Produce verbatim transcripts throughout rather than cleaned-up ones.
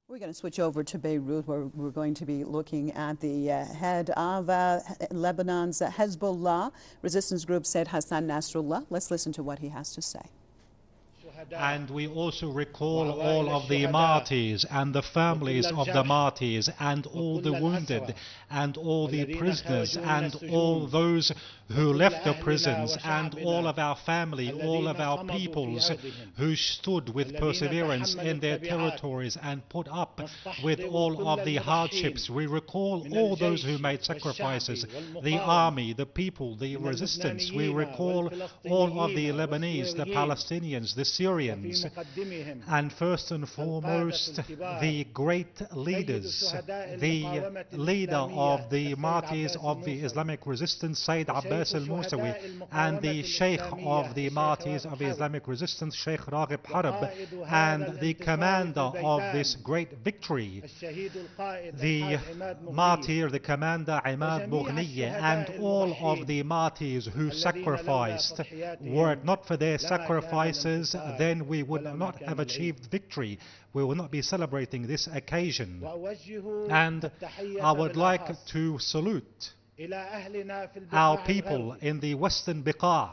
We're going to switch over to Beirut, where we're going to be looking at the uh, head of uh, Lebanon's Hezbollah resistance group, Said Hassan Nasrallah. Let's listen to what he has to say. And we also recall all of the martyrs and the families of the martyrs and all the wounded and all the prisoners and all those who left the prisons and all of our family, all of our peoples who stood with perseverance in their territories and put up with all of the hardships. We recall all those who made sacrifices, the army, the people, the resistance. We recall all of the Lebanese, the Palestinians, the Syrians, and first and foremost the great leaders, the leader of the martyrs of the Islamic resistance, Sayyid Abbas al-Musawi, and the sheikh of the martyrs of the Islamic resistance, Sheikh Raghib Harb, and the commander of this great victory, the martyr, the commander Imad Bughniya, and all of the martyrs who sacrificed. Were it not for their sacrifices, then we would not have achieved victory. We will not be celebrating this occasion. And I would like to salute our people in the Western Beqa,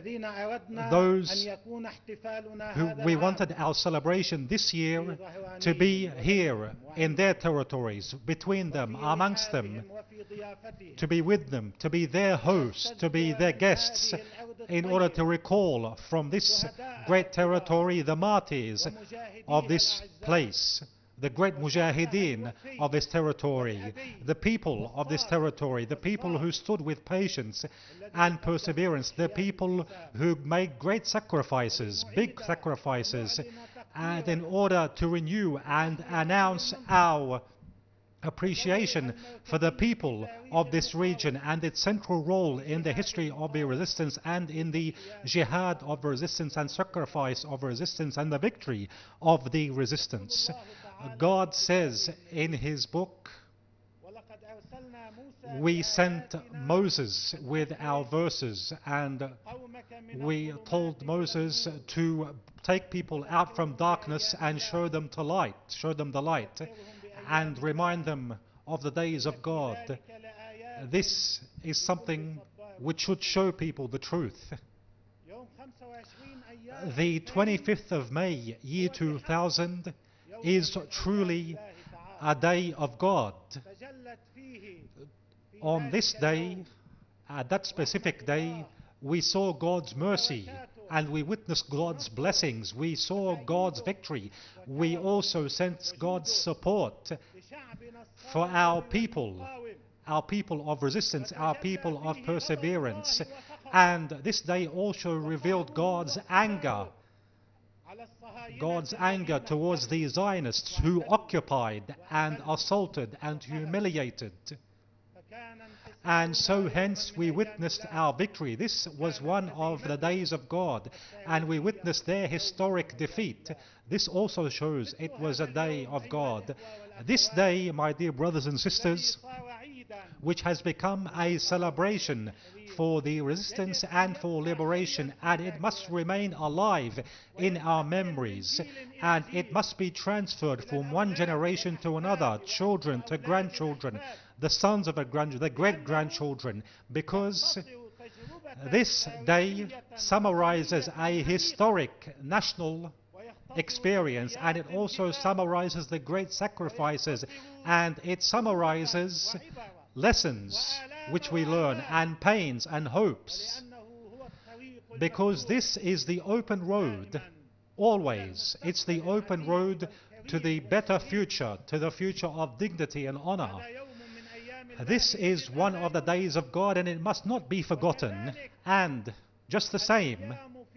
those who we wanted our celebration this year to be here in their territories, between them, amongst them, to be with them, to be their hosts, to be their guests, in order to recall from this great territory the martyrs of this place, the great mujahideen of this territory, the people of this territory, the people who stood with patience and perseverance, the people who made great sacrifices, big sacrifices, and in order to renew and announce our appreciation for the people of this region and its central role in the history of the resistance and in the jihad of resistance and sacrifice of resistance and the victory of the resistance. God says in his book, we sent Moses with our verses, and we told Moses to take people out from darkness and show them to light, show them the light, and remind them of the days of God. This is something which should show people the truth. The twenty-fifth of May, year two thousand, is truly a day of God. On this day, at that specific day, we saw God's mercy and we witnessed God's blessings. We saw God's victory. We also sensed God's support for our people, our people of resistance, our people of perseverance. And this day also revealed God's anger, God's anger towards the Zionists who occupied and assaulted and humiliated. And so hence we witnessed our victory. This was one of the days of God, and we witnessed their historic defeat. This also shows it was a day of God. This day, my dear brothers and sisters, which has become a celebration for the resistance and for liberation, and it must remain alive in our memories, and it must be transferred from one generation to another, children to grandchildren, the sons of a grand, the great-grandchildren, because this day summarizes a historic national experience, and it also summarizes the great sacrifices, and it summarizes lessons which we learn, and pains and hopes, because this is the open road, always. It's the open road to the better future, to the future of dignity and honor. This is one of the days of God, and it must not be forgotten. And just the same,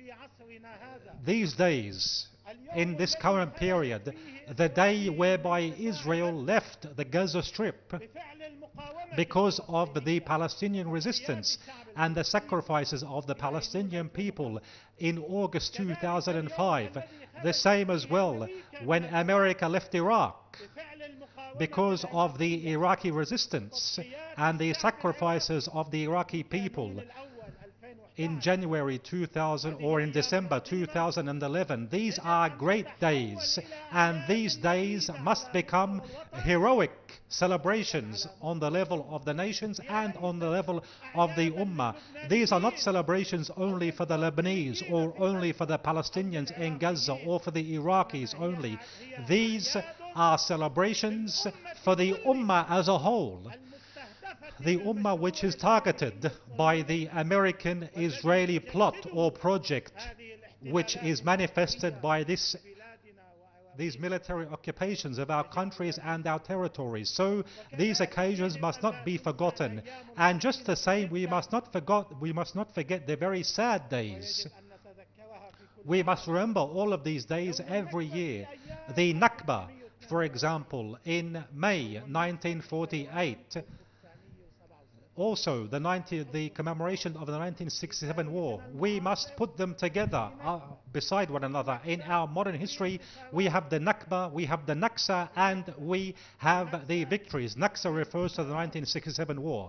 these days, in this current period, the day whereby Israel left the Gaza Strip because of the Palestinian resistance and the sacrifices of the Palestinian people in August two thousand five. The same as well when America left Iraq because of the Iraqi resistance and the sacrifices of the Iraqi people in January two thousand or in December two thousand eleven. These are great days, and these days must become heroic celebrations on the level of the nations and on the level of the Ummah. These are not celebrations only for the Lebanese or only for the Palestinians in Gaza or for the Iraqis only. These are celebrations for the Ummah as a whole. The Ummah which is targeted by the American-Israeli plot or project, which is manifested by this these military occupations of our countries and our territories. So these occasions must not be forgotten. And just the same, we must not forgot, we must not forget the very sad days. We must remember all of these days every year. The Nakba, for example, in May nineteen forty-eight. Also, the, ninety, the commemoration of the nineteen sixty-seven war. We must put them together uh, beside one another. In our modern history, we have the Nakba, we have the Naksa, and we have the victories. Naksa refers to the nineteen sixty-seven war.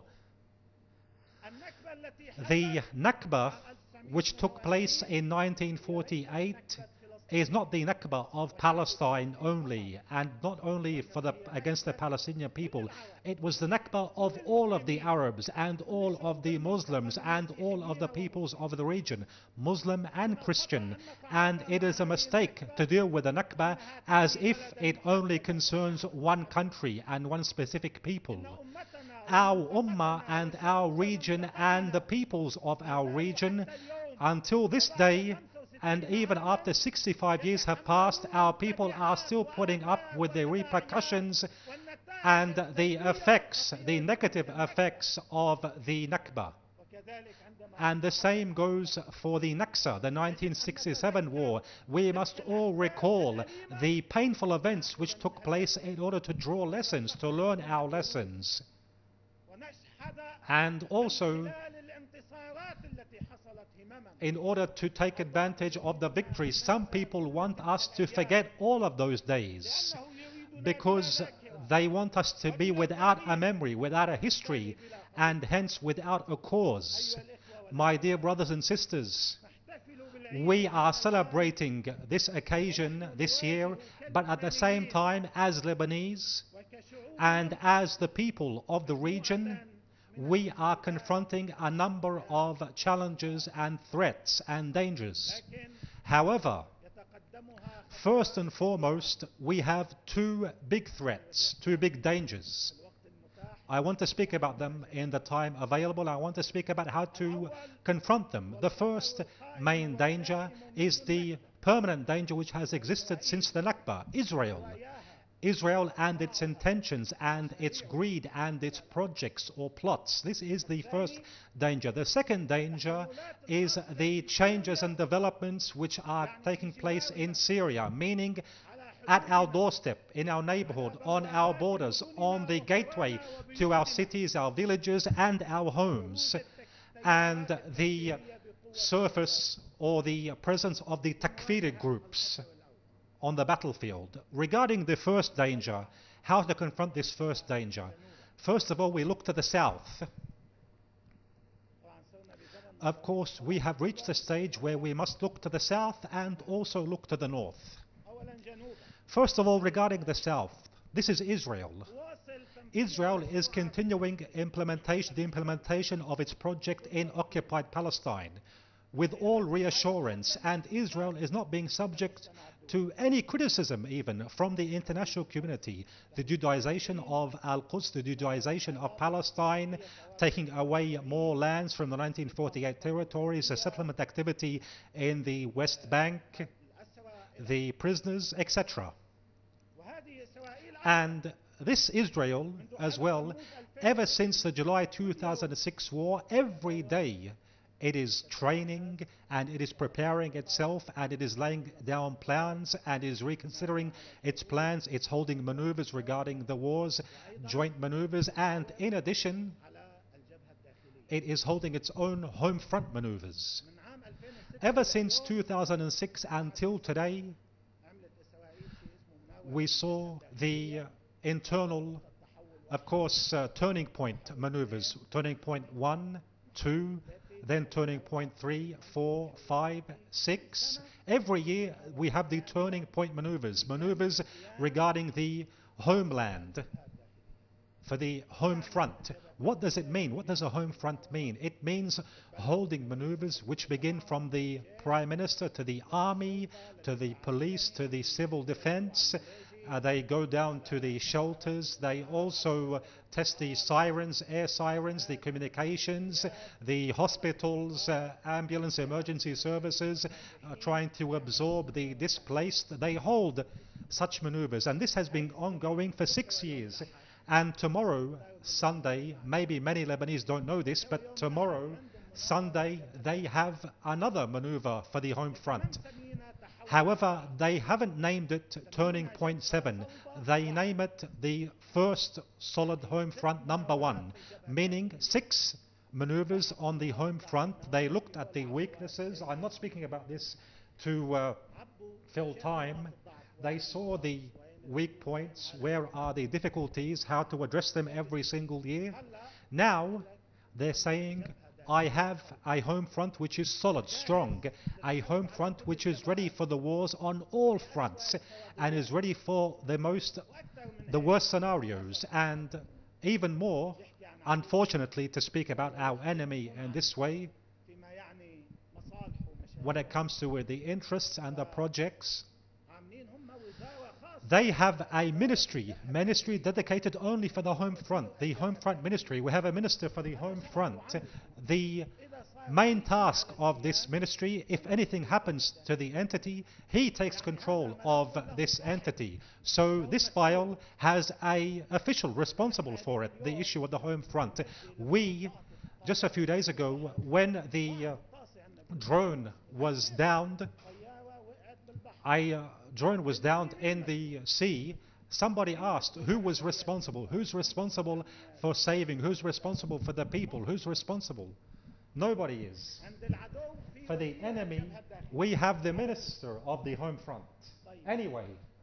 The Nakba, which took place in nineteen forty-eight, is not the Nakba of Palestine only, and not only for the against the Palestinian people. It was the Nakba of all of the Arabs and all of the Muslims and all of the peoples of the region, Muslim and Christian. And it is a mistake to deal with the Nakba as if it only concerns one country and one specific people. Our Ummah and our region and the peoples of our region, until this day, and even after sixty-five years have passed, our people are still putting up with the repercussions and the effects, the negative effects of the Nakba. And the same goes for the Naksa, the nineteen sixty-seven war. We must all recall the painful events which took place in order to draw lessons, to learn our lessons. And also, in order to take advantage of the victory, some people want us to forget all of those days because they want us to be without a memory, without a history, and hence without a cause. My dear brothers and sisters, we are celebrating this occasion this year, but at the same time, as Lebanese and as the people of the region, we are confronting a number of challenges and threats and dangers. However, first and foremost, we have two big threats, two big dangers. I want to speak about them in the time available. I want to speak about how to confront them. The first main danger is the permanent danger which has existed since the Nakba, Israel. Israel and its intentions and its greed and its projects or plots. This is the first danger. The second danger is the changes and developments which are taking place in Syria, meaning at our doorstep, in our neighborhood, on our borders, on the gateway to our cities, our villages and our homes. And the surface or the presence of the Takfiri groups on the battlefield. Regarding the first danger, how to confront this first danger? First of all, we look to the south. Of course, we have reached a stage where we must look to the south and also look to the north. First of all, regarding the south, this is Israel. Israel is continuing implementation, the implementation of its project in occupied Palestine with all reassurance, and Israel is not being subject to any criticism even from the international community. The Judaization of Al-Quds, the Judaization of Palestine, taking away more lands from the nineteen forty-eight territories, the settlement activity in the West Bank, the prisoners, et cetera. And this Israel as well, ever since the July two thousand six war, every day it is training and it is preparing itself and it is laying down plans and is reconsidering its plans. It's holding maneuvers regarding the wars, joint maneuvers, and in addition, it is holding its own home front maneuvers. Ever since two thousand six until today, we saw the internal, of course, uh, turning point maneuvers, turning point one, two, then turning point three, four, five, six. Every year we have the turning point maneuvers, maneuvers regarding the homeland, for the home front. What does it mean? What does a home front mean? It means holding maneuvers which begin from the Prime Minister to the army, to the police, to the civil defense. Uh, they go down to the shelters. They also uh, test the sirens, air sirens, the communications, the hospitals, uh, ambulance, emergency services, uh, trying to absorb the displaced. They hold such maneuvers, and this has been ongoing for six years. And tomorrow, Sunday, maybe many Lebanese don't know this, but tomorrow, Sunday, they have another maneuver for the home front. However, they haven't named it Turning Point seven. They name it the First Solid Home Front Number one, meaning six maneuvers on the home front. They looked at the weaknesses. I'm not speaking about this to uh, fill time. They saw the weak points, where are the difficulties, how to address them every single year. Now, they're saying, I have a home front which is solid, strong, a home front which is ready for the wars on all fronts and is ready for the most, the worst scenarios, and even more, unfortunately, to speak about our enemy in this way, when it comes to the interests and the projects. They have a ministry, ministry dedicated only for the home front, the home front ministry. We have a minister for the home front. The main task of this ministry, if anything happens to the entity, he takes control of this entity. So this file has an official responsible for it, the issue of the home front. We, just a few days ago, when the uh, drone was downed, I... Uh, drone was downed in the sea, somebody asked who was responsible, who's responsible for saving, who's responsible for the people, who's responsible? Nobody is. For the enemy, we have the minister of the home front. Anyway,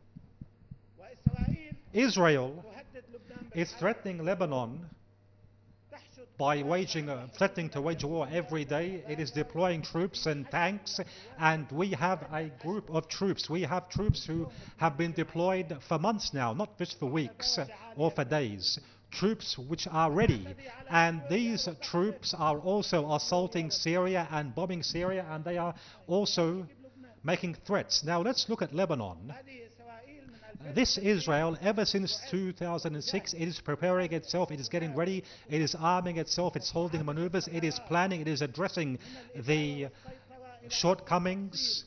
Israel is threatening Lebanon by waging, uh, threatening to wage war every day. It is deploying troops and tanks, and we have a group of troops. We have troops who have been deployed for months now, not just for weeks or for days. Troops which are ready, and these troops are also assaulting Syria and bombing Syria, and they are also making threats. Now let's look at Lebanon. This Israel, ever since two thousand six, it is preparing itself, it is getting ready, it is arming itself, it's holding maneuvers, it is planning, it is addressing the shortcomings,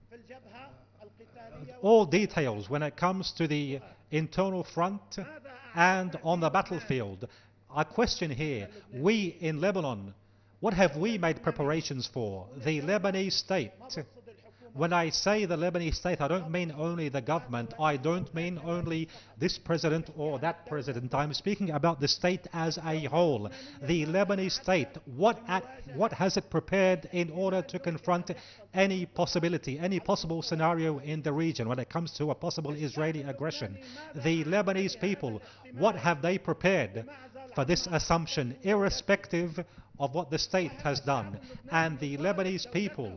all details when it comes to the internal front and on the battlefield. Our question here, we in Lebanon, what have we made preparations for? The Lebanese state. When I say the Lebanese state, I don't mean only the government. I don't mean only this president or that president. I'm speaking about the state as a whole. The Lebanese state, what, at, what has it prepared in order to confront any possibility, any possible scenario in the region when it comes to a possible Israeli aggression? The Lebanese people, what have they prepared for this assumption, irrespective of what the state has done? And the Lebanese people,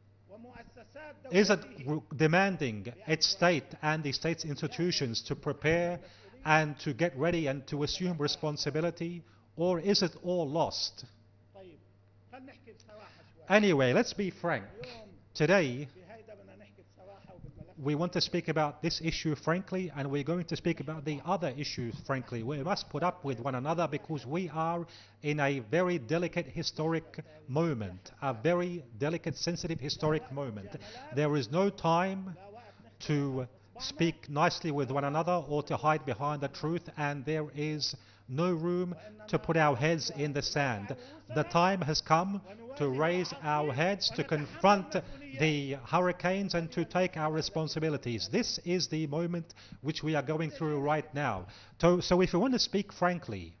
is it demanding its state and the state's institutions to prepare and to get ready and to assume responsibility, or is it all lost? Anyway, let's be frank. Today, we want to speak about this issue frankly, and we're going to speak about the other issues frankly. We must put up with one another because we are in a very delicate historic moment, a very delicate, sensitive historic moment. There is no time to speak nicely with one another or to hide behind the truth, and there is no room to put our heads in the sand. The time has come to raise our heads, to confront the hurricanes and to take our responsibilities. This is the moment which we are going through right now. So, so if we want to speak frankly,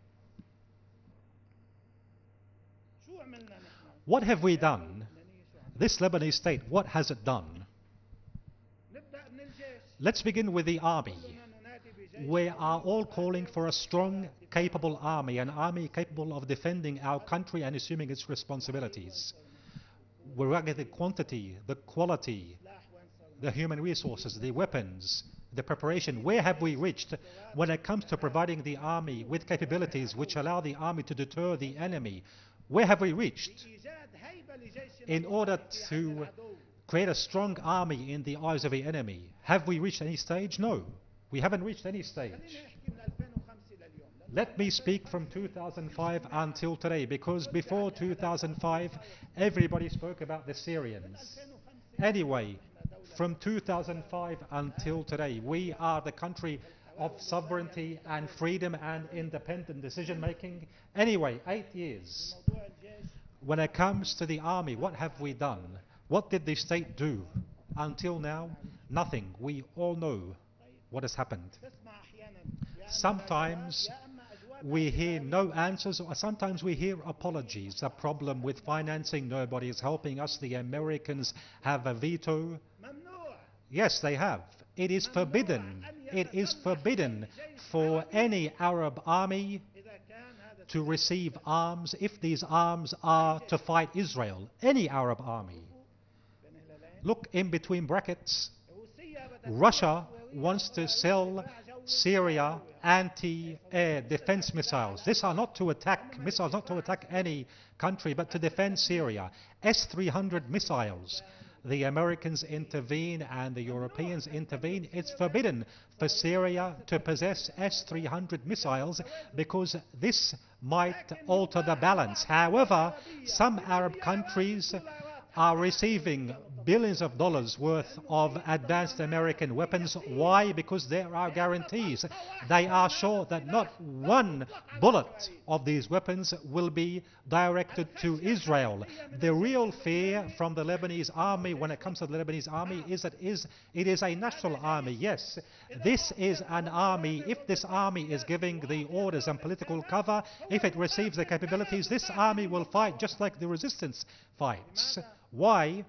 what have we done? This Lebanese state, what has it done? Let's begin with the army. We are all calling for a strong, capable army, an army capable of defending our country and assuming its responsibilities. We're at the quantity, the quality, the human resources, the weapons, the preparation. Where have we reached when it comes to providing the army with capabilities which allow the army to deter the enemy? Where have we reached in order to create a strong army in the eyes of the enemy? Have we reached any stage? No, we haven't reached any stage. Let me speak from two thousand five until today, because before two thousand five everybody spoke about the Syrians. Anyway, from two thousand five until today, we are the country of sovereignty and freedom and independent decision making. Anyway, eight years. When it comes to the army, what have we done? What did the state do? Until now, nothing. We all know what has happened. Sometimes we hear no answers, or sometimes we hear apologies. A problem with financing, nobody is helping us. The Americans have a veto. Yes, they have. It is forbidden. It is forbidden for any Arab army to receive arms if these arms are to fight Israel. Any Arab army. Look in between brackets. Russia wants to sell Syria anti-air defense missiles. These are not to attack missiles, not to attack any country, but to defend Syria. S three hundred missiles. The Americans intervene and the Europeans intervene. It's forbidden for Syria to possess S three hundred missiles because this might alter the balance. However, some Arab countries are receiving billions of dollars worth of advanced American weapons. Why? Because there are guarantees. They are sure that not one bullet of these weapons will be directed to Israel. The real fear from the Lebanese army when it comes to the Lebanese army is that is, it is a national army. Yes, this is an army. If this army is giving the orders and political cover, if it receives the capabilities, this army will fight just like the resistance fights. Why?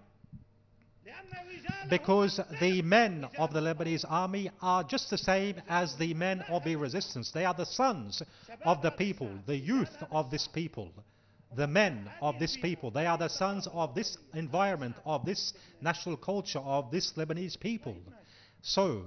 Because the men of the Lebanese army are just the same as the men of the resistance. They are the sons of the people, the youth of this people, the men of this people. They are the sons of this environment, of this national culture, of this Lebanese people. So,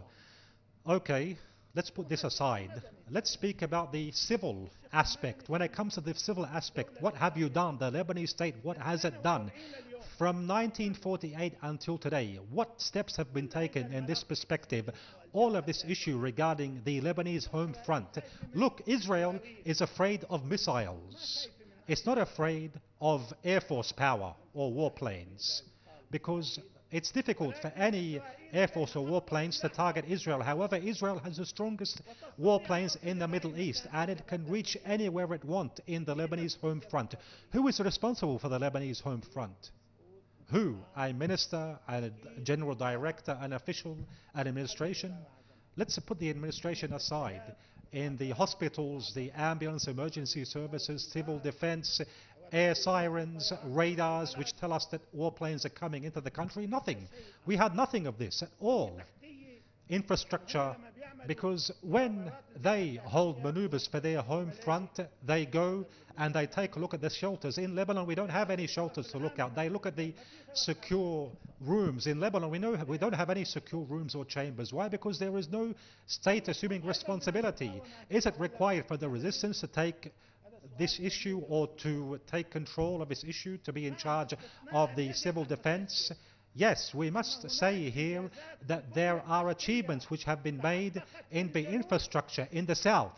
okay, let's put this aside. Let's speak about the civil aspect. When it comes to the civil aspect, what have you done? The Lebanese state, what has it done? From nineteen forty-eight until today, what steps have been taken in this perspective? All of this issue regarding the Lebanese home front. Look, Israel is afraid of missiles. It's not afraid of air force power or warplanes, because it's difficult for any air force or warplanes to target Israel. However, Israel has the strongest warplanes in the Middle East, and it can reach anywhere it wants in the Lebanese home front. Who is responsible for the Lebanese home front? Who? A minister, a general director, an official, an administration? Let's put the administration aside. In the hospitals, the ambulance, emergency services, civil defense, air sirens, radars, which tell us that warplanes are coming into the country, nothing. We had nothing of this at all. Infrastructure, because when they hold maneuvers for their home front, they go and they take a look at the shelters. In Lebanon, we don't have any shelters to look at. They look at the secure rooms. In Lebanon, we know we don't have any secure rooms or chambers. Why? Because there is no state assuming responsibility. Is it required for the resistance to take this issue or to take control of this issue, to be in charge of the civil defense? Yes, we must say here that there are achievements which have been made in the infrastructure in the south,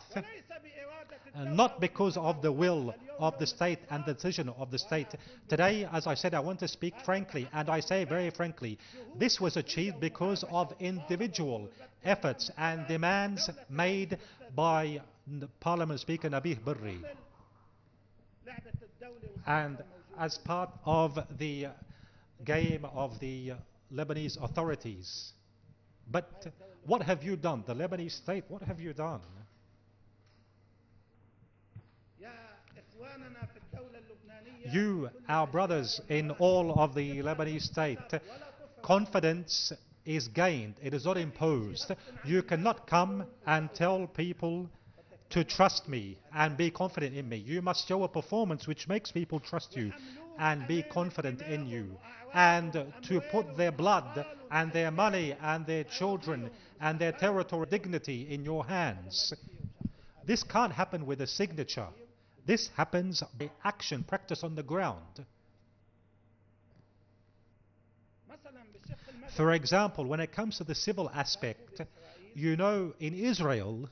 and not because of the will of the state and the decision of the state. Today, as I said, I want to speak frankly, and I say very frankly, this was achieved because of individual efforts and demands made by Parliament Speaker Nabih Berri, and as part of the game of the Lebanese authorities. But what have you done? The Lebanese state, what have you done? You, our brothers in all of the Lebanese state, confidence is gained. It is not imposed. You cannot come and tell people to trust me and be confident in me. You must show a performance which makes people trust you and be confident in you, and to put their blood and their money and their children and their territorial dignity in your hands. This can't happen with a signature. This happens by action, practice on the ground. For example, when it comes to the civil aspect, you know, in Israel,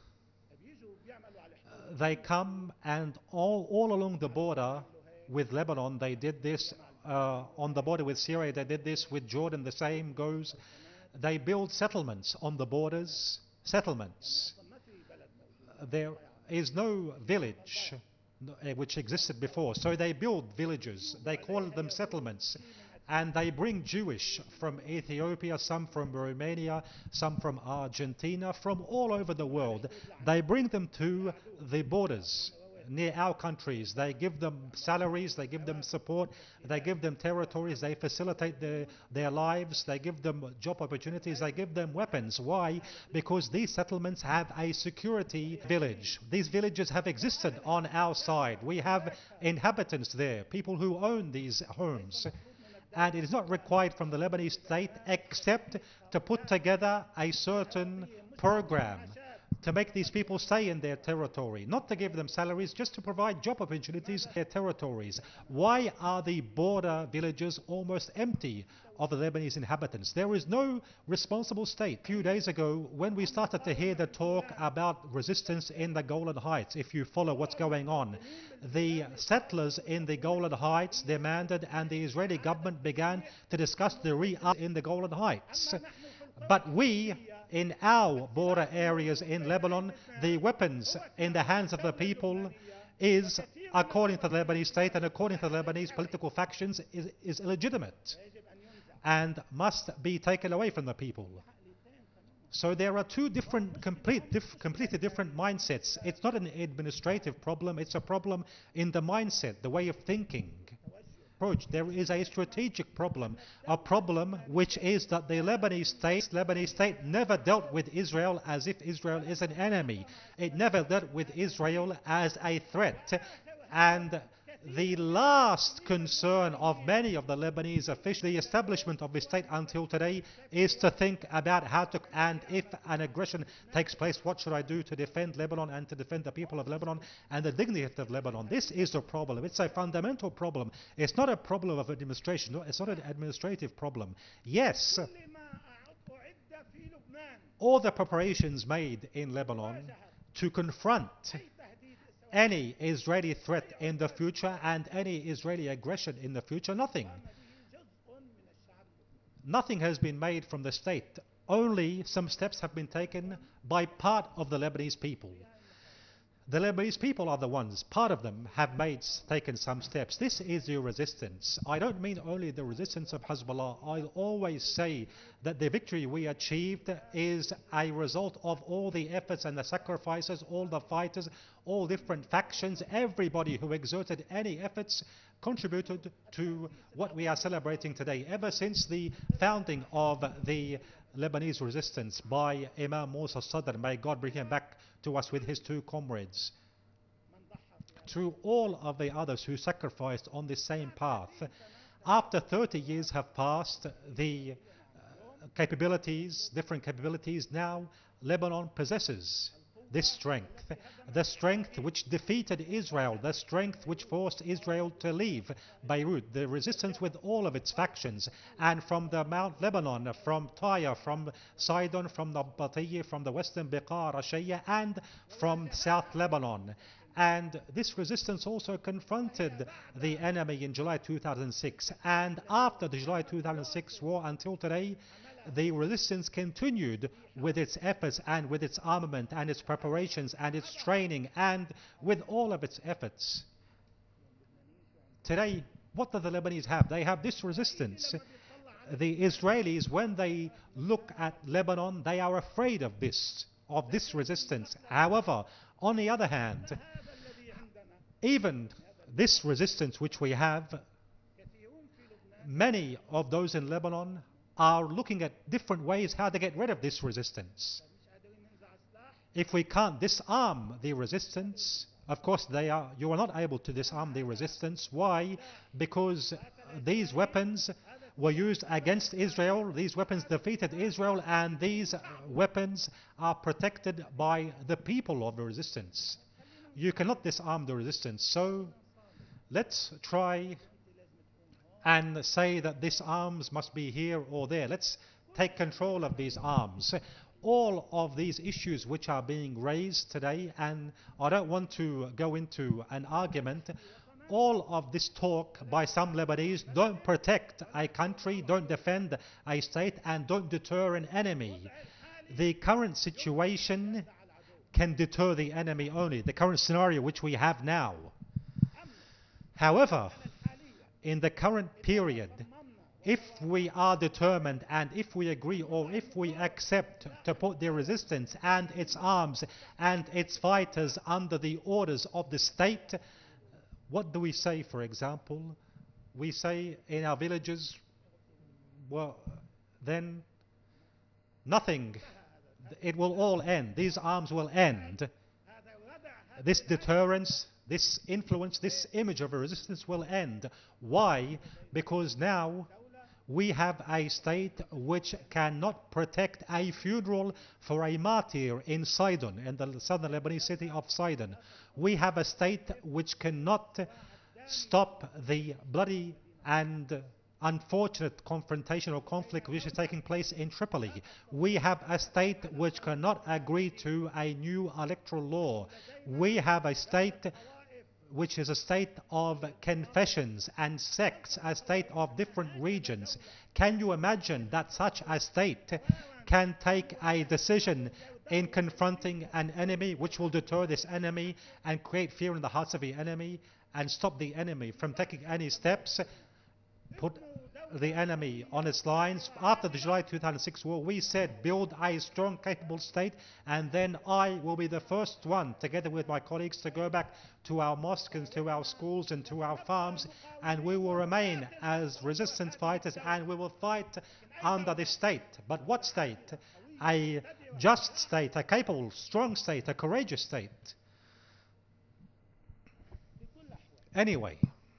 they come and all, all along the border with Lebanon, they did this. Uh, on the border with Syria, they did this. With Jordan, the same goes. They build settlements on the borders, settlements. There is no village which existed before, so they build villages. They call them settlements. And they bring Jewish from Ethiopia, some from Romania, some from Argentina, from all over the world. They bring them to the borders near our countries. They give them salaries, they give them support, they give them territories, they facilitate their, their lives, they give them job opportunities, they give them weapons. Why? Because these settlements have a security village. These villages have existed on our side. We have inhabitants there, people who own these homes. And it is not required from the Lebanese state except to put together a certain program to make these people stay in their territory, not to give them salaries, just to provide job opportunities in their territories. Why are the border villages almost empty of the Lebanese inhabitants? There is no responsible state. A few days ago, when we started to hear the talk about resistance in the Golan Heights, if you follow what's going on, the settlers in the Golan Heights demanded, and the Israeli government began to discuss the re-up in the Golan Heights. But we, in our border areas in Lebanon, the weapons in the hands of the people is, according to the Lebanese state and according to the Lebanese political factions, is, is illegitimate and must be taken away from the people. So there are two different, complete, diff, completely different mindsets. It's not an administrative problem, it's a problem in the mindset, the way of thinking. There is a strategic problem, a problem which is that the Lebanese state, Lebanese state never dealt with Israel as if Israel is an enemy. It never dealt with Israel as a threat. And the last concern of many of the Lebanese officials, the establishment of the state until today, is to think about how to, and if an aggression takes place, what should I do to defend Lebanon and to defend the people of Lebanon and the dignity of Lebanon? This is the problem. It's a fundamental problem. It's not a problem of administration. No, it's not an administrative problem. Yes, all the preparations made in Lebanon to confront any Israeli threat in the future and any Israeli aggression in the future, nothing. Nothing has been made from the state. Only some steps have been taken by part of the Lebanese people. The Lebanese people are the ones, part of them have made, taken some steps. This is the resistance. I don't mean only the resistance of Hezbollah. I'll always say that the victory we achieved is a result of all the efforts and the sacrifices, all the fighters, all different factions, everybody who exerted any efforts contributed to what we are celebrating today. Ever since the founding of the Lebanese resistance by Imam Musa Sadr, may God bring him back to us with his two comrades, to all of the others who sacrificed on the same path. After thirty years have passed, the uh, capabilities, different capabilities, now Lebanon possesses this strength, the strength which defeated Israel, the strength which forced Israel to leave Beirut, the resistance with all of its factions, and from the Mount Lebanon, from Tyre, from Sidon, from the Batiyah, from the western Beqa, Rashaya, and from South Lebanon. And this resistance also confronted the enemy in July two thousand six. And after the July two thousand six war until today, the resistance continued with its efforts and with its armament and its preparations and its training and with all of its efforts. Today, what do the Lebanese have? They have this resistance. The Israelis, when they look at Lebanon, they are afraid of this, of this resistance. However, on the other hand, even this resistance which we have, many of those in Lebanon are looking at different ways how to get rid of this resistance. If we can't disarm the resistance, of course they are, you are not able to disarm the resistance. Why? Because these weapons were used against Israel, these weapons defeated Israel, and these weapons are protected by the people of the resistance. You cannot disarm the resistance. So let's try and say that these arms must be here or there. Let's take control of these arms. All of these issues which are being raised today, and I don't want to go into an argument, all of this talk by some Lebanese don't protect a country, don't defend a state, and don't deter an enemy. The current situation can deter the enemy only, the current scenario which we have now. However, in the current period, if we are determined and if we agree or if we accept to put the resistance and its arms and its fighters under the orders of the state, what do we say, for example? We say in our villages, well, then nothing. It will all end. These arms will end. This deterrence, this influence, this image of a resistance will end. Why? Because now we have a state which cannot protect a funeral for a martyr in Sidon, in the southern Lebanese city of Sidon. We have a state which cannot stop the bloody and unfortunate confrontation or conflict which is taking place in Tripoli. We have a state which cannot agree to a new electoral law. We have a state which is a state of confessions and sects, a state of different regions. Can you imagine that such a state can take a decision in confronting an enemy which will deter this enemy and create fear in the hearts of the enemy and stop the enemy from taking any steps, put the enemy on its lines? After the July two thousand six war, we said build a strong, capable state, and then I will be the first one, together with my colleagues, to go back to our mosques and to our schools and to our farms, and we will remain as resistance fighters and we will fight under this state. But what state? A just state, a capable, strong state, a courageous state. Anyway,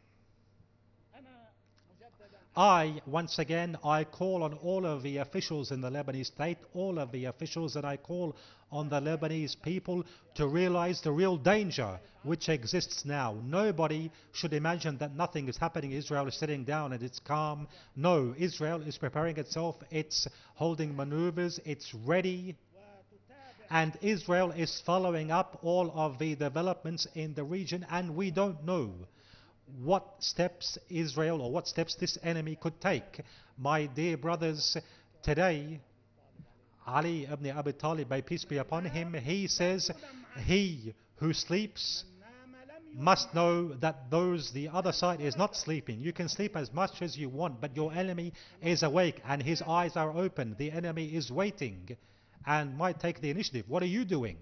I, once again, I call on all of the officials in the Lebanese state, all of the officials, and I call on the Lebanese people to realize the real danger which exists now. Nobody should imagine that nothing is happening. Israel is sitting down and it's calm. No, Israel is preparing itself. It's holding maneuvers. It's ready. And Israel is following up all of the developments in the region, and we don't know what steps Israel or what steps this enemy could take. My dear brothers, today Ali ibn Abi Talib, may peace be upon him, he says, he who sleeps must know that those, the other side is not sleeping. You can sleep as much as you want, but your enemy is awake and his eyes are open. The enemy is waiting and might take the initiative. What are you doing?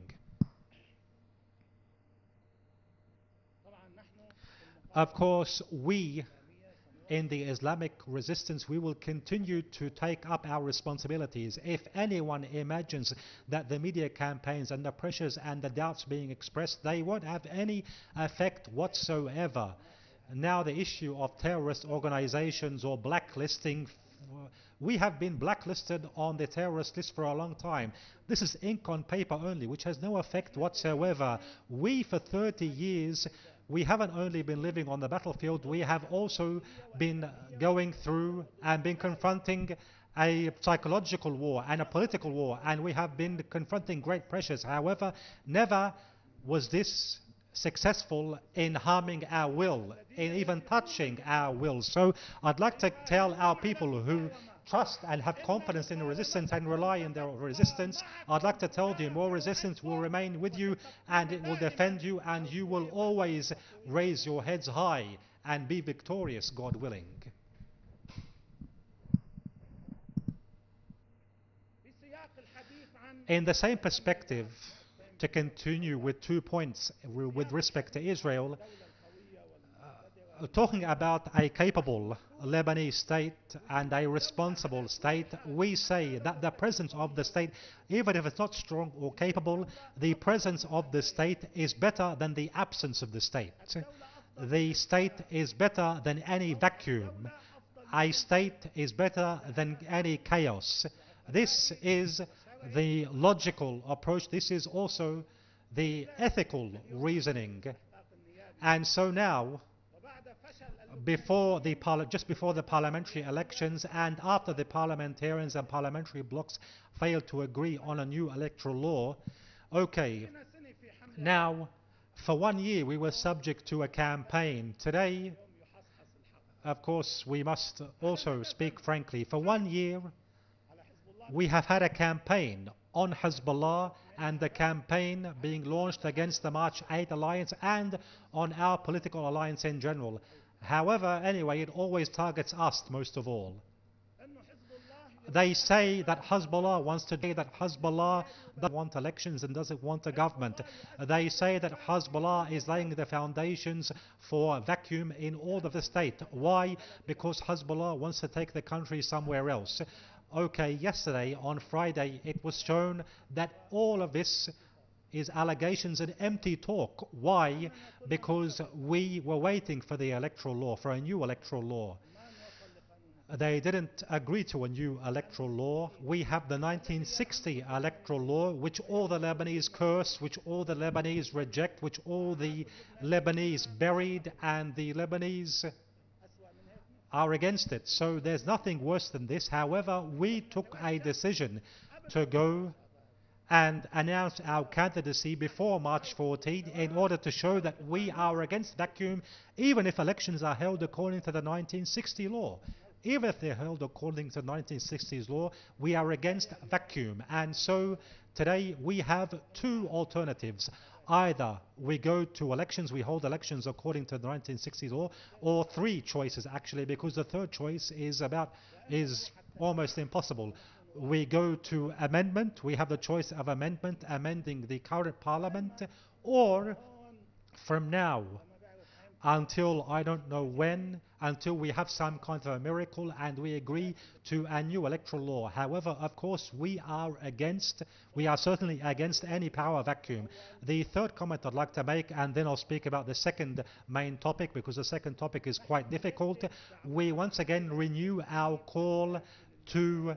Of course, we in the Islamic resistance, we will continue to take up our responsibilities. If anyone imagines that the media campaigns and the pressures and the doubts being expressed, they won't have any effect whatsoever. Now the issue of terrorist organizations or blacklisting, we have been blacklisted on the terrorist list for a long time. This is ink on paper only, which has no effect whatsoever. We, for thirty years, we haven't only been living on the battlefield, we have also been going through and been confronting a psychological war and a political war, and we have been confronting great pressures. However, never was this successful in harming our will, in even touching our will. So I'd like to tell our people who trust and have confidence in the resistance and rely on their resistance, I'd like to tell you more resistance will remain with you and it will defend you, and you will always raise your heads high and be victorious, God willing. In the same perspective, to continue with two points with respect to Israel, uh, talking about a capable Lebanese state and a responsible state, we say that the presence of the state, even if it's not strong or capable, the presence of the state is better than the absence of the state. The state is better than any vacuum. A state is better than any chaos. This is the logical approach. This is also the ethical reasoning. And so now, before the just before the parliamentary elections and after the parliamentarians and parliamentary blocs failed to agree on a new electoral law, okay, now for one year we were subject to a campaign. Today, of course, we must also speak frankly. For one year, we have had a campaign on Hezbollah and the campaign being launched against the March eighth alliance and on our political alliance in general. However, anyway, it always targets us most of all. They say that Hezbollah wants to say that Hezbollah doesn't want elections and doesn't want a government. They say that Hezbollah is laying the foundations for a vacuum in all of the state. Why? Because Hezbollah wants to take the country somewhere else. Okay, yesterday, on Friday, it was shown that all of this is allegations and empty talk. Why? Because we were waiting for the electoral law, for a new electoral law. They didn't agree to a new electoral law. We have the nineteen sixty electoral law, which all the Lebanese curse, which all the Lebanese reject, which all the Lebanese buried, and the Lebanese are against it. So there's nothing worse than this. However, we took a decision to go and announce our candidacy before March fourteenth in order to show that we are against vacuum, even if elections are held according to the nineteen sixty law. Even if they're held according to the nineteen sixties law, we are against vacuum. And so today we have two alternatives. Either we go to elections, we hold elections according to the nineteen sixties law, or three choices actually, because the third choice is about is almost impossible. We go to amendment. We have the choice of amendment, amending the current parliament, or from now until I don't know when, until we have some kind of a miracle and we agree to a new electoral law. However, of course, we are against, we are certainly against any power vacuum. The third comment I'd like to make, and then I'll speak about the second main topic, because the second topic is quite difficult. We once again renew our call to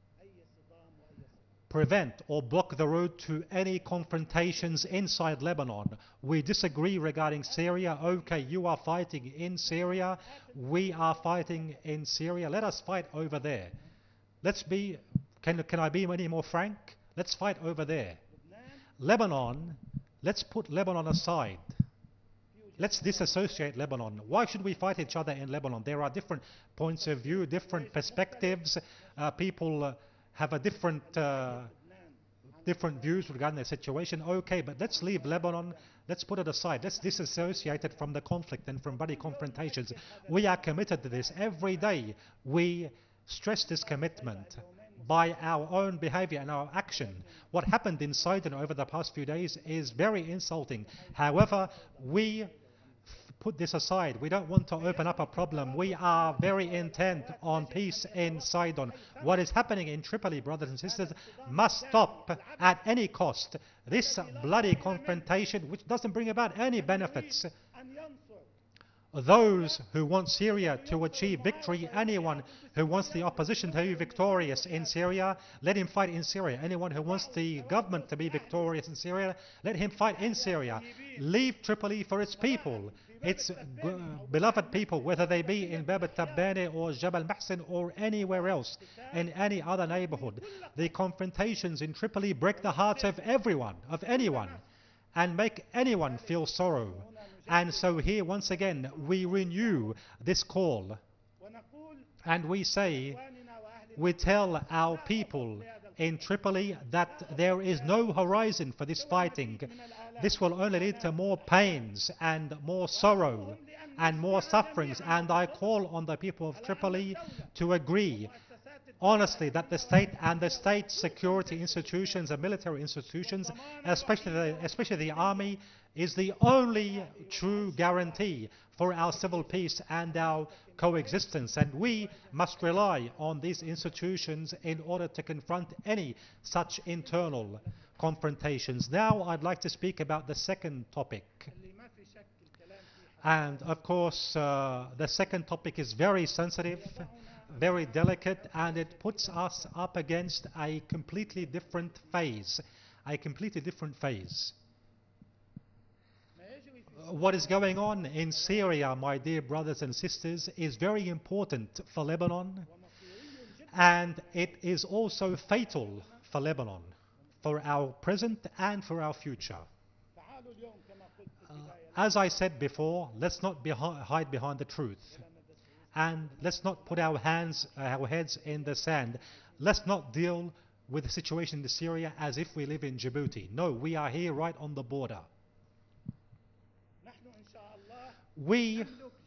prevent or block the road to any confrontations inside Lebanon. We disagree regarding Syria. Okay, you are fighting in Syria. We are fighting in Syria. Let us fight over there. Let's be, can, can I be any more frank? Let's fight over there. Lebanon, let's put Lebanon aside. Let's disassociate Lebanon. Why should we fight each other in Lebanon? There are different points of view, different perspectives. Uh, people uh, have a different uh, different views regarding the situation. Okay, but let's leave Lebanon. Let's put it aside. Let's disassociate it from the conflict and from bloody confrontations. We are committed to this. Every day we stress this commitment by our own behavior and our action. What happened in Sidon over the past few days is very insulting. However, we put this aside. We don't want to open up a problem. We are very intent on peace in Sidon. What is happening in Tripoli, brothers and sisters, must stop at any cost. This bloody confrontation, which doesn't bring about any benefits. Those who want Syria to achieve victory, anyone who wants the opposition to be victorious in Syria, let him fight in Syria. Anyone who wants the government to be victorious in Syria, let him fight in Syria. Leave Tripoli for its people, its uh, beloved people, whether they be in Bab al-Tabbani or Jabal Mahsin or anywhere else, in any other neighborhood. The confrontations in Tripoli break the hearts of everyone, of anyone, and make anyone feel sorrow. And so here, once again, we renew this call. And we say, we tell our people in Tripoli that there is no horizon for this fighting. This will only lead to more pains and more sorrow and more sufferings. And I call on the people of Tripoli to agree honestly that the state and the state security institutions and military institutions, especially the, especially the army, is the only true guarantee for our civil peace and our coexistence. And we must rely on these institutions in order to confront any such internal confrontations. Now I'd like to speak about the second topic. And of course, uh, the second topic is very sensitive, very delicate, and it puts us up against a completely different phase, a completely different phase. What is going on in Syria, my dear brothers and sisters, is very important for Lebanon, and it is also fatal for Lebanon, for our present and for our future. Uh, as I said before, let's not behi- hide behind the truth, and let's not put our hands, our heads in the sand. Let's not deal with the situation in Syria as if we live in Djibouti. No, we are here right on the border. We,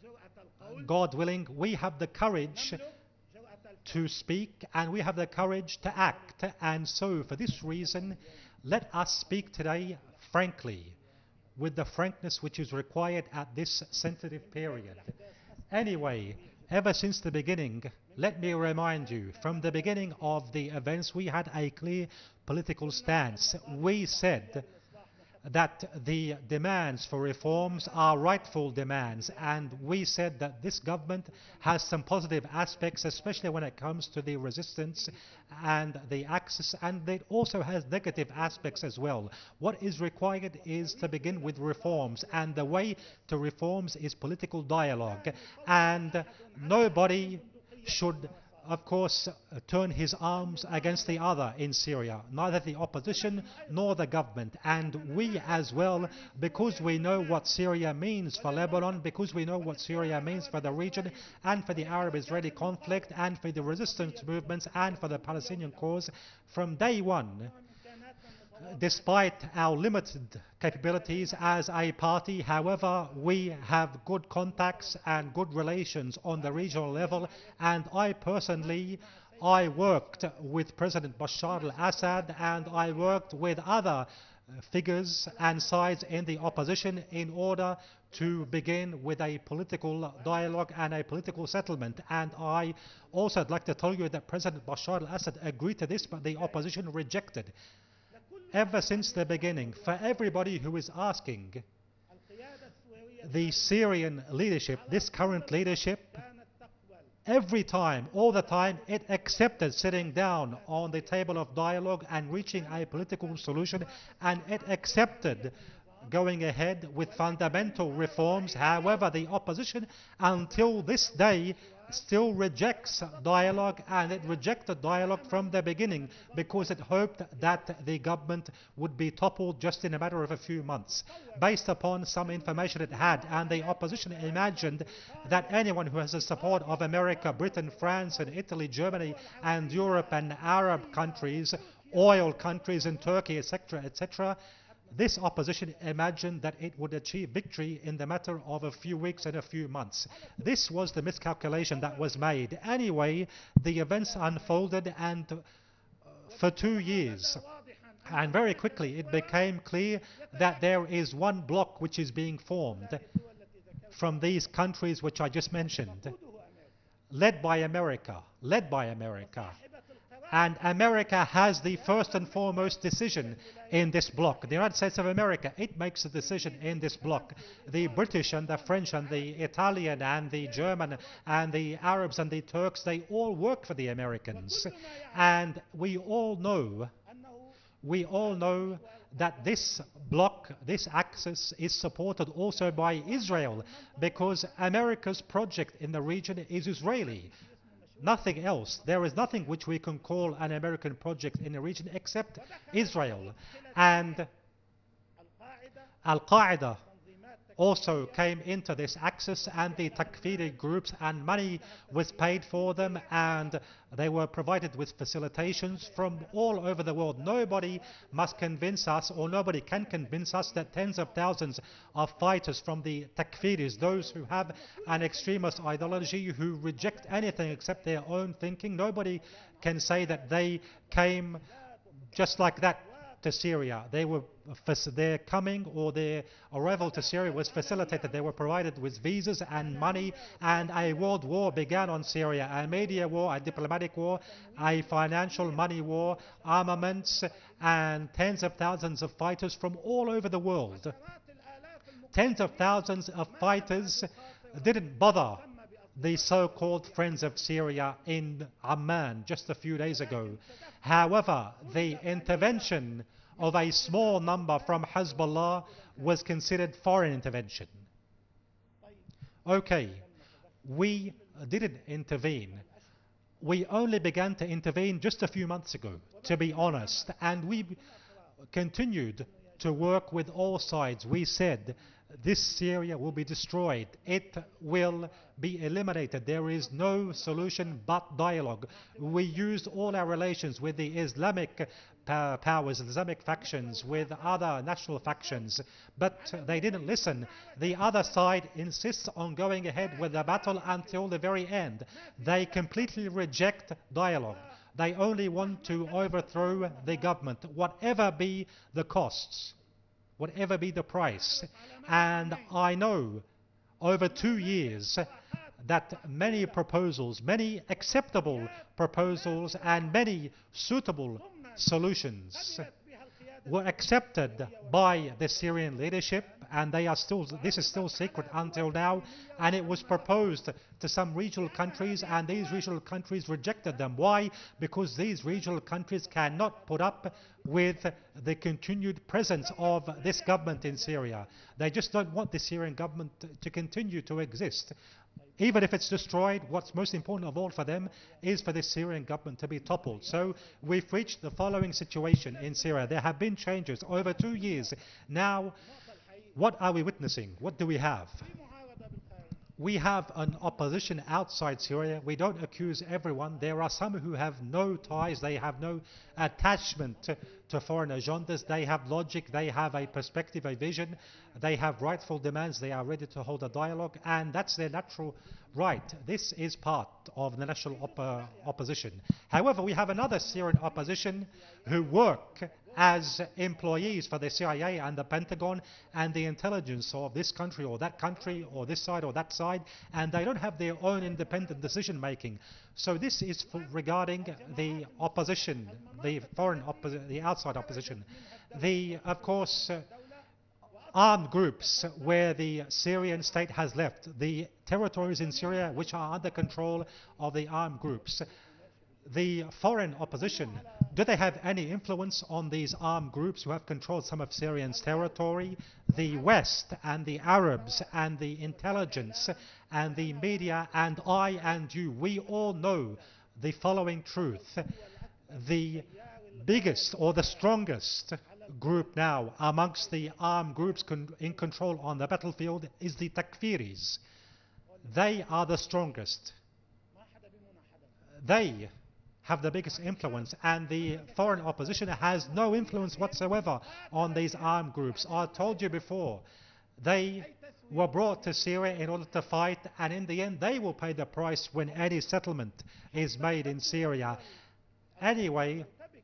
God willing, we have the courage to speak and we have the courage to act. And so, for this reason, let us speak today frankly, with the frankness which is required at this sensitive period. Anyway, ever since the beginning, let me remind you, from the beginning of the events, we had a clear political stance. We said that the demands for reforms are rightful demands, and we said that this government has some positive aspects, especially when it comes to the resistance and the access, and it also has negative aspects as well. What is required is to begin with reforms, and the way to reforms is political dialogue, and nobody should of course, uh, turn his arms against the other in Syria, neither the opposition nor the government. And we as well, because we know what Syria means for Lebanon, because we know what Syria means for the region and for the Arab-Israeli conflict and for the resistance movements and for the Palestinian cause, from day one, despite our limited capabilities as a party, however, we have good contacts and good relations on the regional level, and I personally, I worked with President Bashar al-Assad and I worked with other figures and sides in the opposition in order to begin with a political dialogue and a political settlement. And I also would like to tell you that President Bashar al-Assad agreed to this, but the opposition rejected. Ever since the beginning, for everybody who is asking, the Syrian leadership, this current leadership, every time, all the time, it accepted sitting down on the table of dialogue and reaching a political solution, and it accepted going ahead with fundamental reforms. However, the opposition, until this day, still rejects dialogue, and it rejected dialogue from the beginning because it hoped that the government would be toppled just in a matter of a few months based upon some information it had. And the opposition imagined that anyone who has the support of America, Britain, France and Italy, Germany and Europe and Arab countries, oil countries and Turkey, etc., etc., this opposition imagined that it would achieve victory in the matter of a few weeks and a few months. This was the miscalculation that was made. Anyway, the events unfolded, and uh, for two years, and very quickly it became clear that there is one bloc which is being formed from these countries which I just mentioned, led by America, led by America. And America has the first and foremost decision in this bloc. The United States of America, it makes a decision in this bloc. The British and the French and the Italian and the German and the Arabs and the Turks, they all work for the Americans. And we all know, we all know that this bloc, this axis, is supported also by Israel, because America's project in the region is Israeli. Nothing else. There is nothing which we can call an American project in the region except Israel. And Al-Qaeda also came into this axis, and the Takfiri groups, and money was paid for them, and they were provided with facilitations from all over the world. Nobody must convince us, or nobody can convince us, that tens of thousands of fighters from the Takfiris, those who have an extremist ideology, who reject anything except their own thinking, nobody can say that they came just like that to Syria. They were their coming or their arrival to Syria was facilitated. They were provided with visas and money, and a world war began on Syria, a media war, a diplomatic war, a financial money war, armaments, and tens of thousands of fighters from all over the world. Tens of thousands of fighters didn't bother the so-called Friends of Syria in Amman just a few days ago. However, the intervention of a small number from Hezbollah was considered foreign intervention. Okay, we didn't intervene. We only began to intervene just a few months ago, to be honest, and we continued to work with all sides. We said, this Syria will be destroyed. It will be eliminated. There is no solution but dialogue. We used all our relations with the Islamic uh, powers, Islamic factions, with other national factions, but they didn't listen. The other side insists on going ahead with the battle until the very end. They completely reject dialogue. They only want to overthrow the government, whatever be the costs, whatever be the price. And I know over two years that many proposals, many acceptable proposals and many suitable solutions were accepted by the Syrian leadership, and they are still, this is still secret until now, and it was proposed to some regional countries, and these regional countries rejected them. Why? Because these regional countries cannot put up with the continued presence of this government in Syria. They just don't want the Syrian government to continue to exist. Even if it's destroyed, what's most important of all for them is for the Syrian government to be toppled. So we've reached the following situation in Syria. There have been changes over two years. Now, what are we witnessing? What do we have? We have an opposition outside Syria. We don't accuse everyone. There are some who have no ties. They have no attachment to, to foreign agendas. They have logic. They have a perspective, a vision. They have rightful demands. They are ready to hold a dialogue, and that's their natural right. This is part of the national op uh, opposition. However, we have another Syrian opposition who work as employees for the C I A and the Pentagon and the intelligence of this country or that country or this side or that side, and they don't have their own independent decision making. So this is for regarding the opposition, the foreign opposition, the outside opposition. The, of course, uh, armed groups where the Syrian state has left, the territories in Syria which are under control of the armed groups. The foreign opposition, do they have any influence on these armed groups who have controlled some of Syria's territory? The West and the Arabs and the intelligence and the media and I and you, we all know the following truth. The biggest or the strongest group now amongst the armed groups con in control on the battlefield is the Takfiris. They are the strongest. They have the biggest influence, and the foreign opposition has no influence whatsoever on these armed groups. I told you before, they were brought to Syria in order to fight, and in the end they will pay the price when any settlement is made in Syria. Anyway,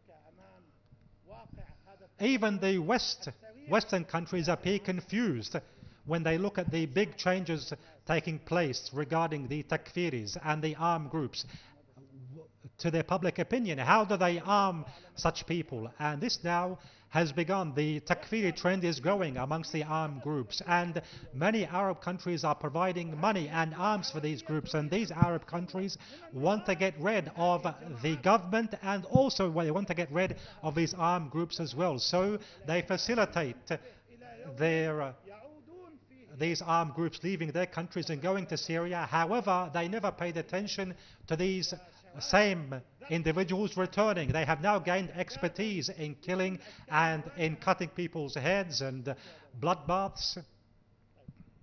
even the West, Western countries appear confused when they look at the big changes taking place regarding the Takfiris and the armed groups. To their public opinion, how do they arm such people? And this now has begun. The Takfiri trend is growing amongst the armed groups, and many Arab countries are providing money and arms for these groups, and these Arab countries want to get rid of the government, and also they want to get rid of these armed groups as well. So they facilitate their uh, these armed groups leaving their countries and going to Syria. However, they never paid attention to these same individuals returning. They have now gained expertise in killing and in cutting people's heads and uh, bloodbaths.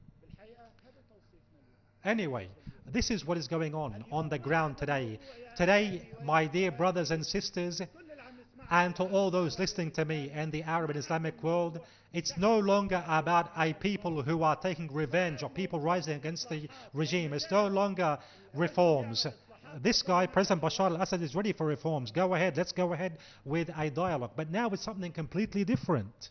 Anyway, this is what is going on on the ground today. Today, my dear brothers and sisters, and to all those listening to me in the Arab and Islamic world, it's no longer about a people who are taking revenge or people rising against the regime. It's no longer reforms. This guy, President Bashar al-Assad, is ready for reforms. Go ahead, let's go ahead with a dialogue. But now it's something completely different.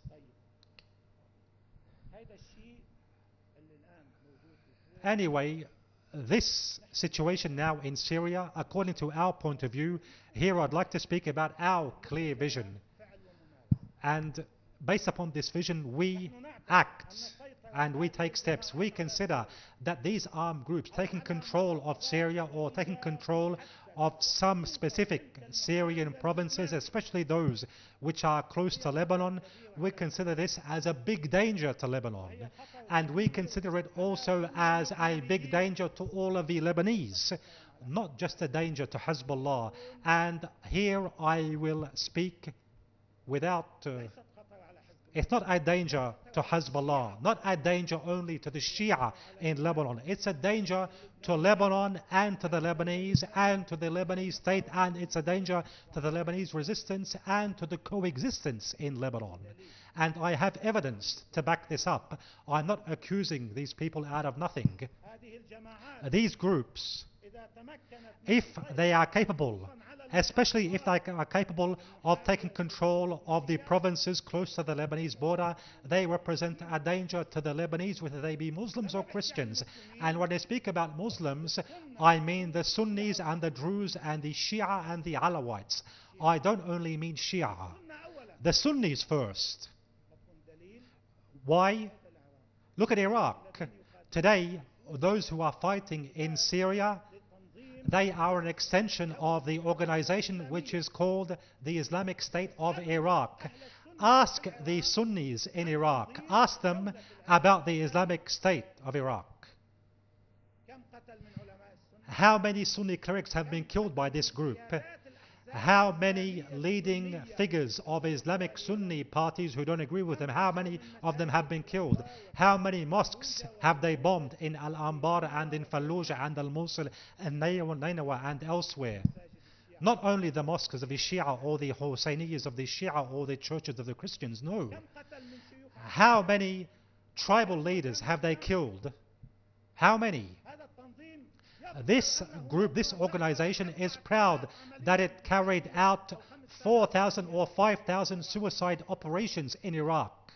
Anyway, this situation now in Syria, according to our point of view, here I'd like to speak about our clear vision. And based upon this vision, we act and we take steps. We consider that these armed groups taking control of Syria or taking control of some specific Syrian provinces, especially those which are close to Lebanon, we consider this as a big danger to Lebanon. And we consider it also as a big danger to all of the Lebanese, not just a danger to Hezbollah. And here I will speak without... Uh, It's not a danger to Hezbollah, not a danger only to the Shia in Lebanon. It's a danger to Lebanon and to the Lebanese and to the Lebanese state, and it's a danger to the Lebanese resistance and to the coexistence in Lebanon. And I have evidence to back this up. I'm not accusing these people out of nothing. These groups, if they are capable, especially if they are capable of taking control of the provinces close to the Lebanese border, they represent a danger to the Lebanese, whether they be Muslims or Christians. And when I speak about Muslims, I mean the Sunnis and the Druze and the Shia and the Alawites. I don't only mean Shia. The Sunnis first. Why? Look at Iraq. Today, those who are fighting in Syria, they are an extension of the organization which is called the Islamic State of Iraq. Ask the Sunnis in Iraq, ask them about the Islamic State of Iraq. How many Sunni clerics have been killed by this group? How many leading figures of Islamic Sunni parties who don't agree with them, how many of them have been killed? How many mosques have they bombed in Al-Anbar and in Fallujah and Al-Mosul and Nainawa and elsewhere? Not only the mosques of the Shia or the Husseiniyyas of the Shia or the churches of the Christians, no. How many tribal leaders have they killed? How many? This group, this organization is proud that it carried out four thousand or five thousand suicide operations in Iraq.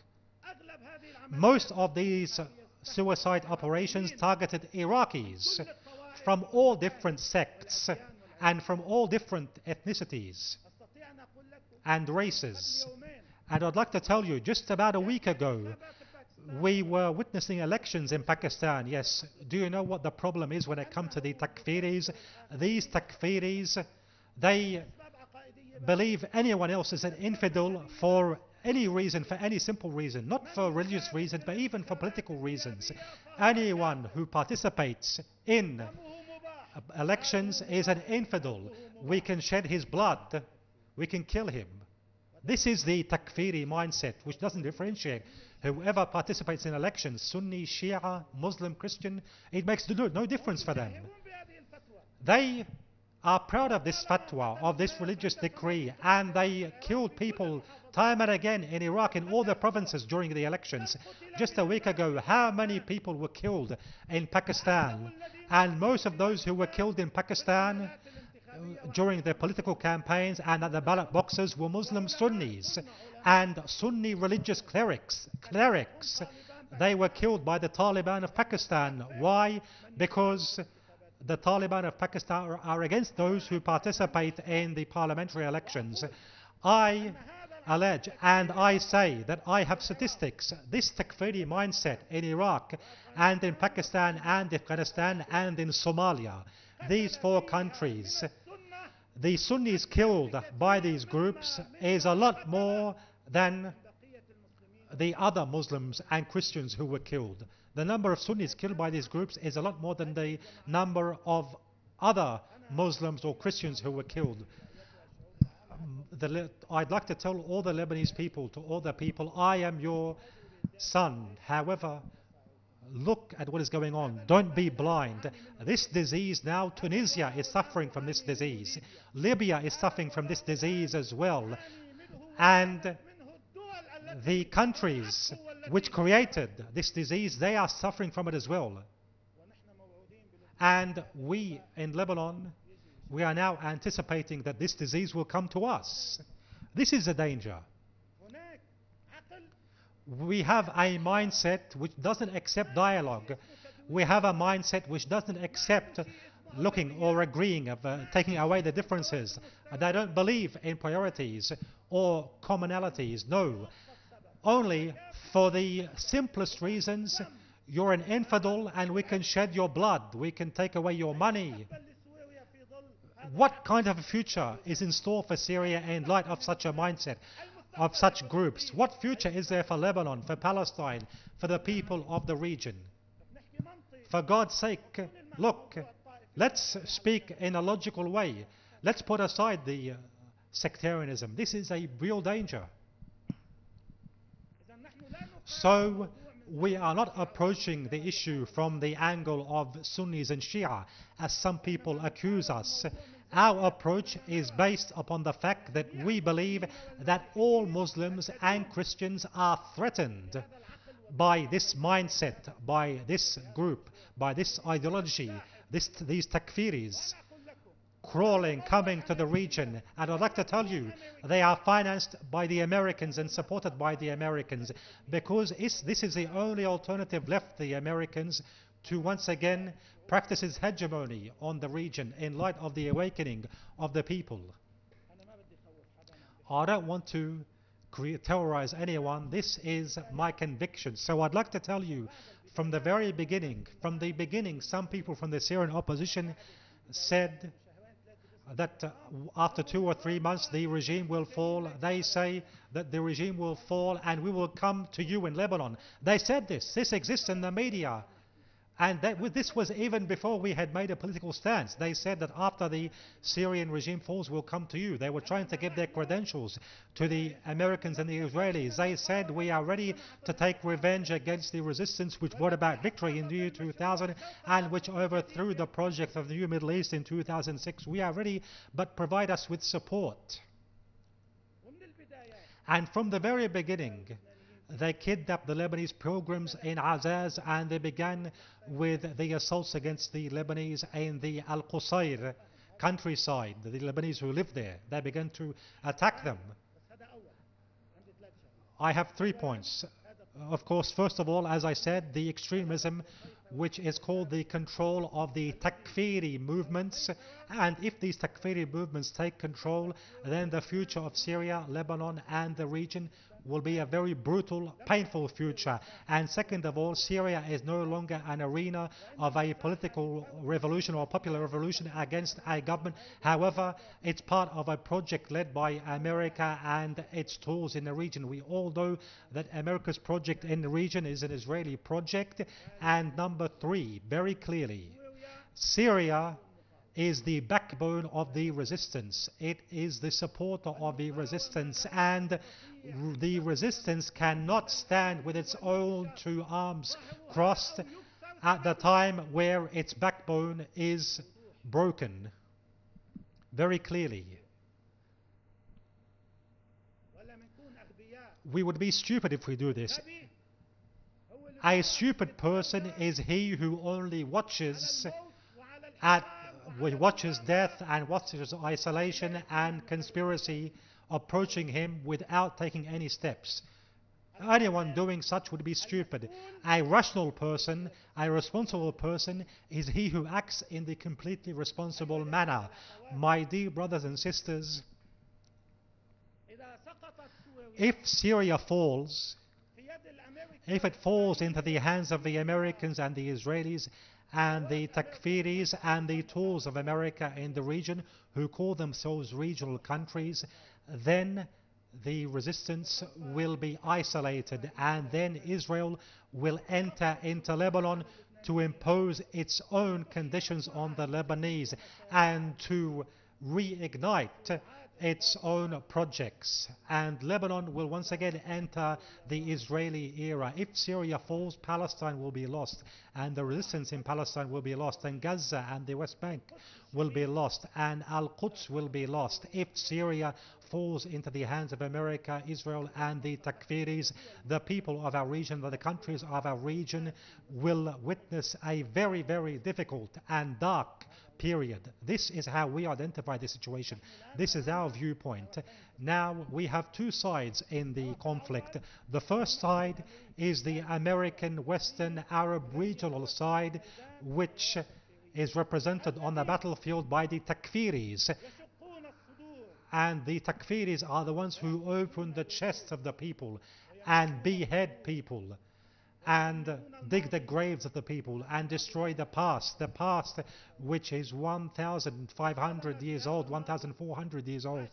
Most of these suicide operations targeted Iraqis from all different sects and from all different ethnicities and races. And I'd like to tell you, just about a week ago, we were witnessing elections in Pakistan. Yes, do you know what the problem is when it comes to the takfiris? These takfiris, they believe anyone else is an infidel for any reason, for any simple reason, not for religious reasons, but even for political reasons. Anyone who participates in elections is an infidel. We can shed his blood, we can kill him. This is the takfiri mindset, which doesn't differentiate. Whoever participates in elections, Sunni, Shia, Muslim, Christian, it makes no, no difference for them. They are proud of this fatwa, of this religious decree, and they killed people time and again in Iraq, in all the provinces during the elections. Just a week ago, how many people were killed in Pakistan? And most of those who were killed in Pakistan during their political campaigns and at the ballot boxes were Muslim Sunnis and Sunni religious clerics. Clerics. They were killed by the Taliban of Pakistan. Why? Because the Taliban of Pakistan are, are against those who participate in the parliamentary elections. I allege and I say that I have statistics. This takfiri mindset in Iraq and in Pakistan and Afghanistan and in Somalia, these four countries, the Sunnis killed by these groups is a lot more than the other Muslims and Christians who were killed. The number of Sunnis killed by these groups is a lot more than the number of other Muslims or Christians who were killed. The, I'd like to tell all the Lebanese people, to all the people, I am your son. However, Look at what is going on. Don't be blind. This disease now, Tunisia is suffering from this disease. Libya is suffering from this disease as well. And the countries which created this disease, they are suffering from it as well. And we in Lebanon, we are now anticipating that this disease will come to us. This is a danger. We have a mindset which doesn't accept dialogue. We have a mindset which doesn't accept looking or agreeing, of uh, taking away the differences. They don't believe in priorities or commonalities. No. Only for the simplest reasons, you're an infidel and we can shed your blood. We can take away your money. What kind of a future is in store for Syria in light of such a mindset, of such groups? What future is there for Lebanon, for Palestine, for the people of the region? For God's sake, look, let's speak in a logical way. Let's put aside the uh, sectarianism. This is a real danger. So we are not approaching the issue from the angle of Sunnis and Shia, as some people accuse us. Our approach is based upon the fact that we believe that all Muslims and Christians are threatened by this mindset, by this group, by this ideology, this, these takfiris crawling, coming to the region. And I'd like to tell you, they are financed by the Americans and supported by the Americans, because it's, this is the only alternative left the Americans to once again practice his hegemony on the region in light of the awakening of the people. I don't want to terrorize anyone. This is my conviction. So I'd like to tell you, from the very beginning, from the beginning, some people from the Syrian opposition said that uh, after two or three months the regime will fall. They say that the regime will fall and we will come to you in Lebanon. They said this. This exists in the media. And that, this was even before we had made a political stance. They said that after the Syrian regime falls, we'll come to you. They were trying to give their credentials to the Americans and the Israelis. They said, we are ready to take revenge against the resistance which brought about victory in the year two thousand and which overthrew the project of the new Middle East in two thousand six. We are ready, but provide us with support. And from the very beginning, they kidnapped the Lebanese pilgrims in Azaz, and they began with the assaults against the Lebanese in the Al-Qusayr countryside, the Lebanese who lived there. They began to attack them. I have three points. Of course, first of all, as I said, the extremism which is called the control of the takfiri movements, and if these takfiri movements take control, then the future of Syria, Lebanon and the region will be a very brutal, painful future. And second of all, Syria is no longer an arena of a political revolution or popular revolution against a government. However, it's part of a project led by America and its tools in the region. We all know that America's project in the region is an Israeli project. And number three, very clearly, Syria is the backbone of the resistance. It is the supporter of the resistance, and the resistance cannot stand with its own two arms crossed at the time where its backbone is broken. Very clearly. We would be stupid if we do this. A stupid person is he who only watches at watches death and watches isolation and conspiracy approaching him without taking any steps. Anyone doing such would be stupid. A rational person, a responsible person, is he who acts in the completely responsible manner. My dear brothers and sisters, if Syria falls, if it falls into the hands of the Americans and the Israelis and the takfiris and the tools of America in the region who call themselves regional countries, then the resistance will be isolated, and then Israel will enter into Lebanon to impose its own conditions on the Lebanese and to reignite its own projects, and Lebanon will once again enter the Israeli era. If Syria falls, Palestine will be lost, and the resistance in Palestine will be lost, and Gaza and the West Bank will be lost, and Al-Quds will be lost. If Syria falls into the hands of America, Israel, and the Takfiris, the people of our region, the countries of our region will witness a very, very difficult and dark period. This is how we identify the situation. This is our viewpoint. Now we have two sides in the conflict. The first side is the American Western Arab regional side, which is represented on the battlefield by the Takfiris. And the Takfiris are the ones who open the chests of the people and behead people and dig the graves of the people and destroy the past, the past which is one thousand five hundred years old, one thousand four hundred years old.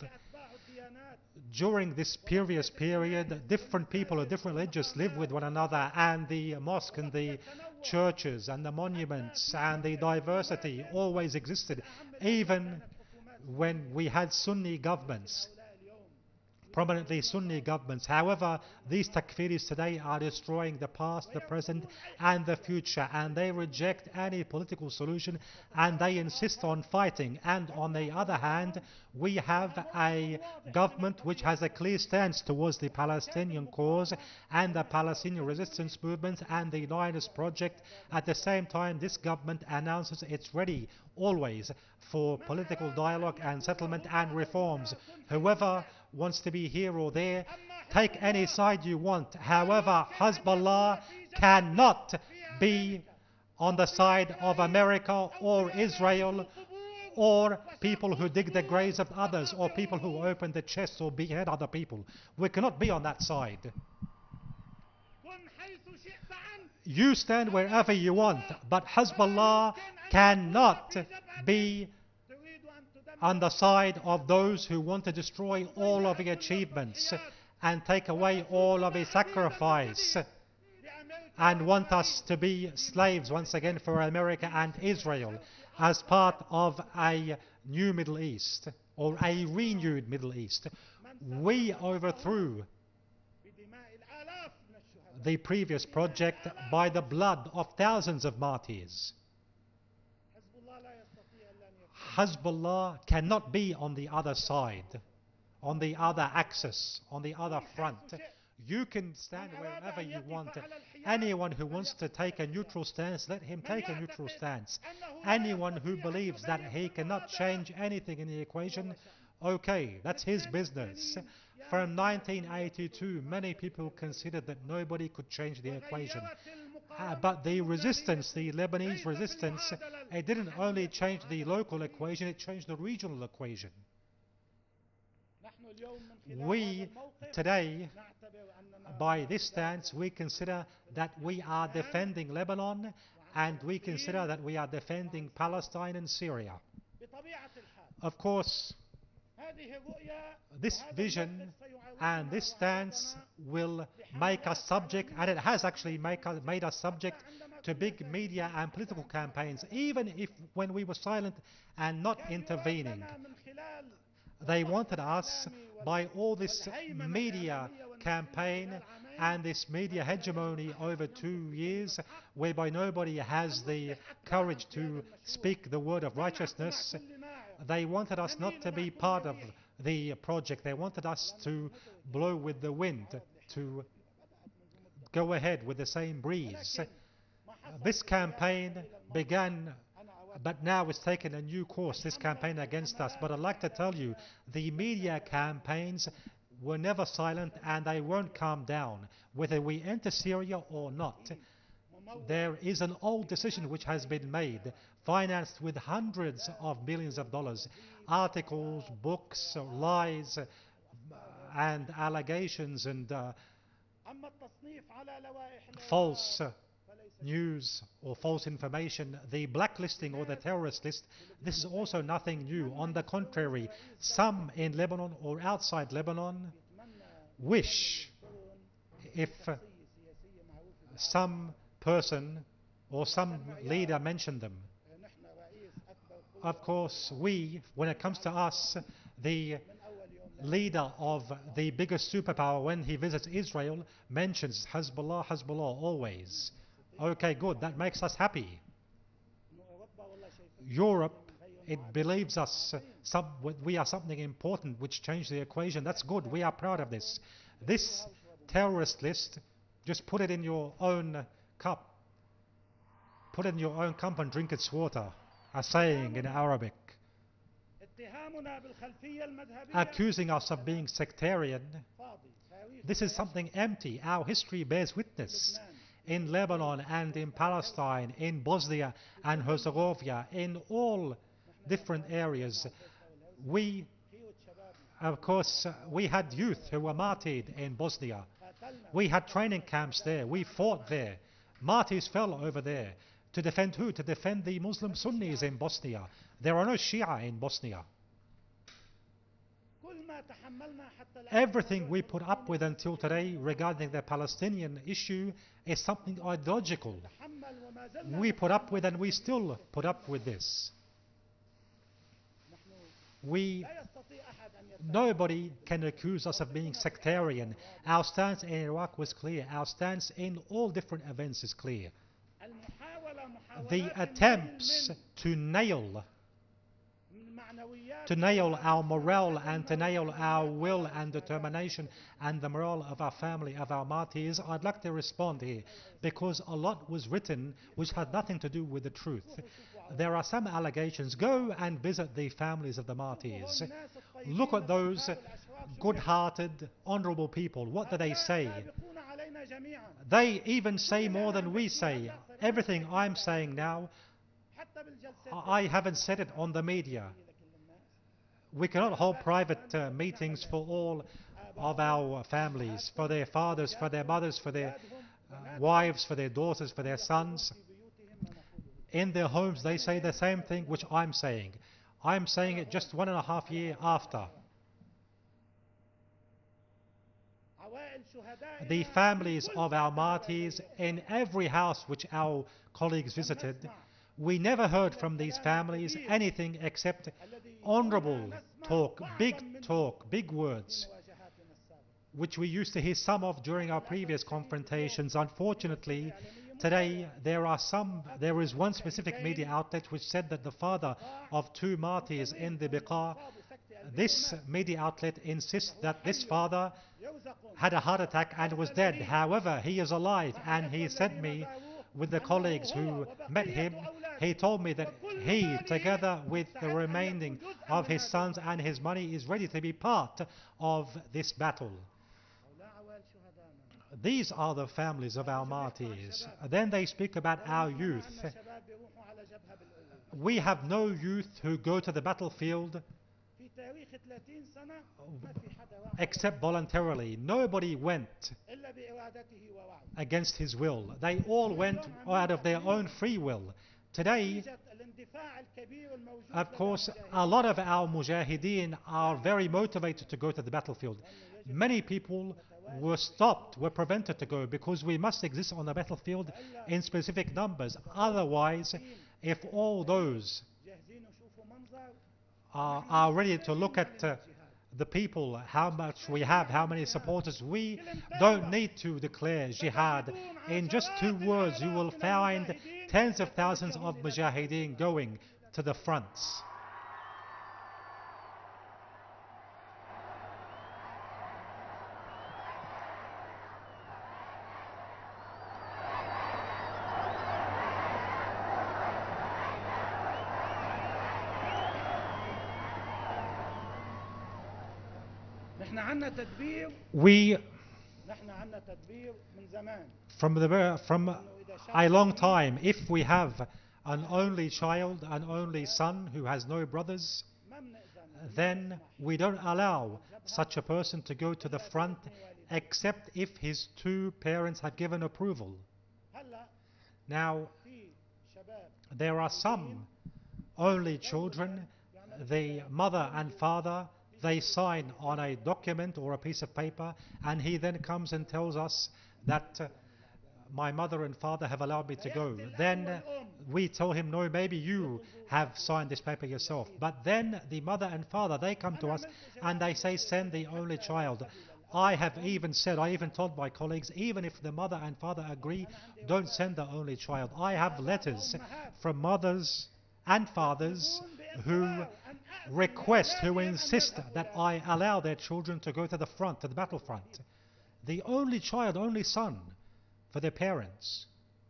During this previous period, different people of different religions live with one another, and the mosque and the churches and the monuments and the diversity always existed, even when we had Sunni governments, prominently Sunni governments. However, these Takfiris today are destroying the past, the present, and the future, and they reject any political solution, and they insist on fighting. And on the other hand, we have a government which has a clear stance towards the Palestinian cause and the Palestinian resistance movement and the Zionist project. At the same time, this government announces it's ready always for political dialogue and settlement and reforms. Whoever wants to be here or there, take any side you want. However, Hezbollah cannot be on the side of America or Israel or people who dig the graves of others or people who open the chests or behead other people. We cannot be on that side. You stand wherever you want, but Hezbollah cannot be on the side of those who want to destroy all of the achievements and take away all of the sacrifice and want us to be slaves once again for America and Israel as part of a new Middle East or a renewed Middle East. We overthrew the previous project by the blood of thousands of martyrs. Hezbollah cannot be on the other side, on the other axis, on the other front. You can stand wherever you want. Anyone who wants to take a neutral stance, let him take a neutral stance. Anyone who believes that he cannot change anything in the equation, okay, that's his business. From nineteen eighty-two, many people considered that nobody could change the equation. Uh, but the resistance, the Lebanese resistance, it didn't only change the local equation, it changed the regional equation. We, today, by this stance, we consider that we are defending Lebanon, and we consider that we are defending Palestine and Syria. Of course, this vision and this stance will make us subject, and it has actually make us, made us subject to big media and political campaigns, even if when we were silent and not intervening. They wanted us, by all this media campaign and this media hegemony over two years, whereby nobody has the courage to speak the word of righteousness, they wanted us not to be part of the project. They wanted us to blow with the wind, to go ahead with the same breeze. This campaign began, but now it's taken a new course, this campaign against us. But I'd like to tell you, the media campaigns were never silent, and they won't calm down, whether we enter Syria or not. There is an old decision which has been made, financed with hundreds of millions of dollars, articles, books, lies, and allegations, and uh, false news or false information, the blacklisting or the terrorist list. This is also nothing new. On the contrary, some in Lebanon or outside Lebanon wish if uh, some person or some leader mentioned them. Of course, we, when it comes to us, the leader of the biggest superpower, when he visits Israel, mentions Hezbollah, Hezbollah always. Okay, good, that makes us happy. Europe, it believes us, uh, some, we are something important which changed the equation. That's good, we are proud of this. This terrorist list, just put it in your own cup. Put it in your own cup and drink its water, a saying in Arabic. Accusing us of being sectarian, this is something empty. Our history bears witness. In Lebanon and in Palestine, in Bosnia and Herzegovina, in all different areas, we, of course, uh, we had youth who were martyred in Bosnia. We had training camps there. We fought there. Martyrs fell over there. To defend who? To defend the Muslim Sunnis in Bosnia. There are no Shia in Bosnia. Everything we put up with until today regarding the Palestinian issue is something ideological. We put up with, and we still put up with this. We, nobody can accuse us of being sectarian. Our stance in Iraq was clear. Our stance in all different events is clear. The attempts to nail to nail our morale and to nail our will and determination and the morale of our family, of our martyrs, I'd like to respond here, because a lot was written which had nothing to do with the truth. There are some allegations. Go and visit the families of the martyrs. Look at those good-hearted, honorable people. What do they say? They even say more than we say. Everything I'm saying now, I haven't said it on the media. We cannot hold private uh, meetings for all of our families, for their fathers, for their mothers, for their uh, wives, for their daughters, for their sons. In their homes they say the same thing which I'm saying. I'm saying it just one and a half year after. The families of our martyrs, in every house which our colleagues visited, we never heard from these families anything except honorable talk, big talk, big words, which we used to hear some of during our previous confrontations. Unfortunately, today there are some, there is one specific media outlet which said that the father of two martyrs in the Biqa, this media outlet insists that this father had a heart attack and was dead. However, he is alive, and he sent me with the colleagues who met him. He told me that he, together with the remaining of his sons and his money, is ready to be part of this battle. These are the families of our martyrs. Then they speak about our youth. We have no youth who go to the battlefield except voluntarily. Nobody went against his will. They all went out of their own free will. Today, of course, a lot of our mujahideen are very motivated to go to the battlefield. Many people were stopped, were prevented to go, because we must exist on the battlefield in specific numbers. Otherwise, if all those are, are ready to look at uh, the people, how much we have, how many supporters, we don't need to declare jihad. In just two words, you will find tens of thousands of mujahideen going to the fronts. We, from, the, from a long time, if we have an only child, an only son who has no brothers, then we don't allow such a person to go to the front except if his two parents have given approval. Now, there are some only children, the mother and father, they sign on a document or a piece of paper, and he then comes and tells us that uh, my mother and father have allowed me to go. Then we tell him, no, maybe you have signed this paper yourself. But then the mother and father, they come to us and they say, send the only child. I have even said, I even told my colleagues, even if the mother and father agree, don't send the only child. I have letters from mothers and fathers who request, who insist that I allow their children to go to the front, to the battlefront. The only child, only son for their parents.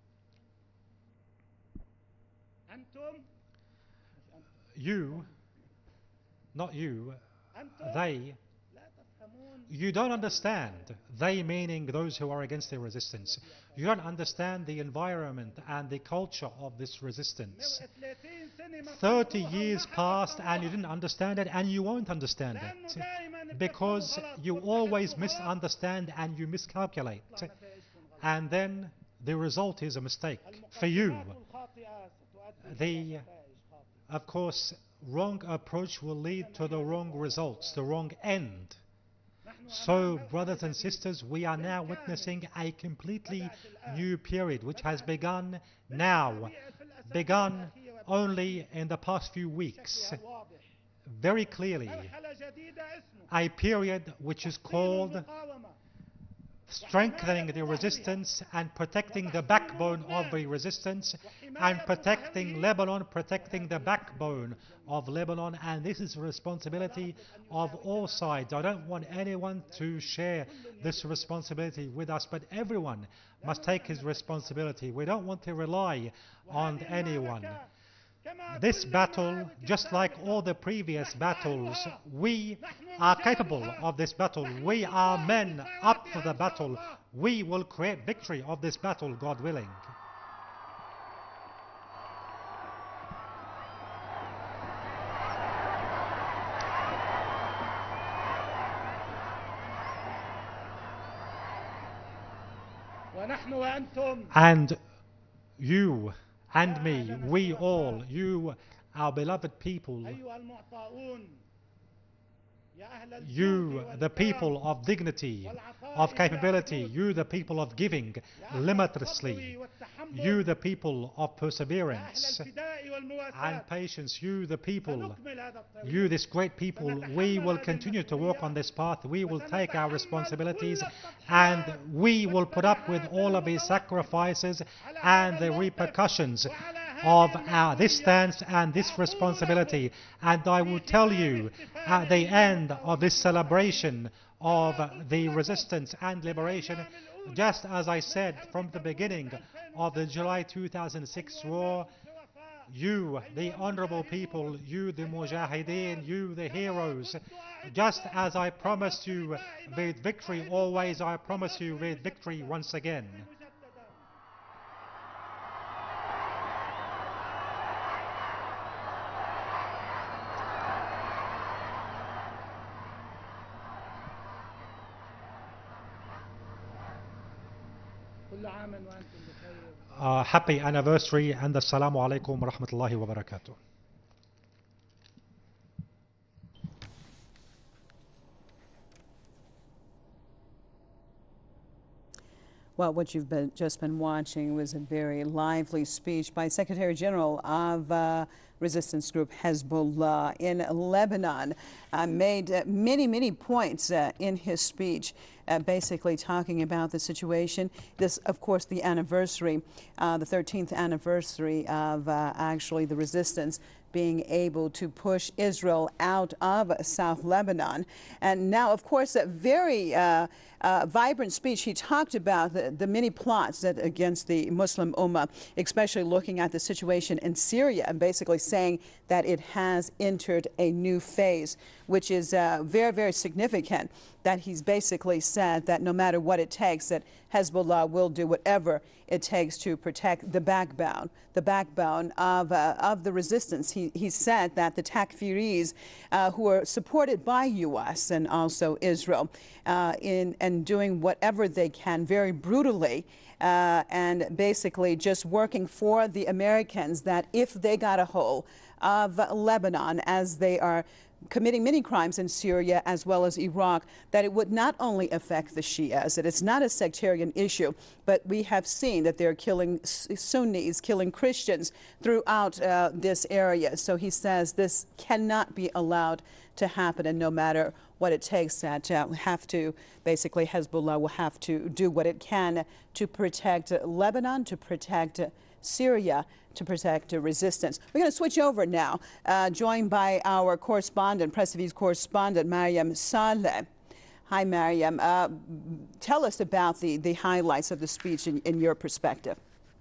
You, not you, they, you don't understand, they meaning those who are against the resistance. You don't understand the environment and the culture of this resistance. thirty years passed and you didn't understand it, and you won't understand it, because you always misunderstand and you miscalculate. And then the result is a mistake for you. The, of course, wrong approach will lead to the wrong results, the wrong end. So, brothers and sisters, we are now witnessing a completely new period, which has begun now, begun only in the past few weeks, very clearly. A period which is called strengthening the resistance and protecting the backbone of the resistance, and protecting Lebanon, protecting the backbone of Lebanon. And this is a responsibility of all sides. I don't want anyone to share this responsibility with us, but everyone must take his responsibility. We don't want to rely on anyone. This battle, just like all the previous battles, we are capable of this battle. We are men up for the battle. We will create victory of this battle, God willing. And you and me, we all, you, our beloved people, you, the people of dignity, of capability, you, the people of giving limitlessly, you, the people of perseverance and patience, you, the people, you, this great people, we will continue to walk on this path. We will take our responsibilities, and we will put up with all of these sacrifices and the repercussions of our, this stance and this responsibility. And I will tell you, at the end of this celebration of the resistance and liberation, just as I said from the beginning of the July two thousand six war, you, the honorable people, you, the mujahideen, you, the heroes, just as I promised you with victory always, I promise you with victory once again. Uh, happy anniversary and assalamu alaikum wa rahmatullahi wa barakatuh. Well, what you've been, just been watching was a very lively speech by Secretary General of uh, resistance group Hezbollah in Lebanon. Uh, made uh, many, many points uh, in his speech, uh, basically talking about the situation. This, of course, the anniversary, uh, the thirteenth anniversary of uh, actually the resistance being able to push Israel out of South Lebanon. And now, of course, a very uh, uh, vibrant speech. He talked about the, the many plots that against the Muslim Ummah, especially looking at the situation in Syria, and basically saying that it has entered a new phase, which is uh, very, very significant, that he's basically said that no matter what it takes, that Hezbollah will do whatever it takes to protect the backbone, the backbone of, uh, of the resistance. He, he said that the Takfiris, uh, who are supported by U S and also Israel, uh, in and doing whatever they can very brutally uh, and basically just working for the Americans, that if they got a hold of Lebanon, as they are committing many crimes in Syria as well as Iraq, that it would not only affect the Shias, that it's not a sectarian issue, but we have seen that they're killing Sunnis, killing Christians throughout uh, this area. So he says this cannot be allowed to happen, and no matter what it takes, that uh, have to, basically Hezbollah will have to do what it can to protect Lebanon, to protect Syria, to protect resistance. We're going to switch over now, uh, joined by our correspondent, Press T V's correspondent, Mariam Saleh. Hi, Mariam. Uh, tell us about the, the highlights of the speech in, in your perspective.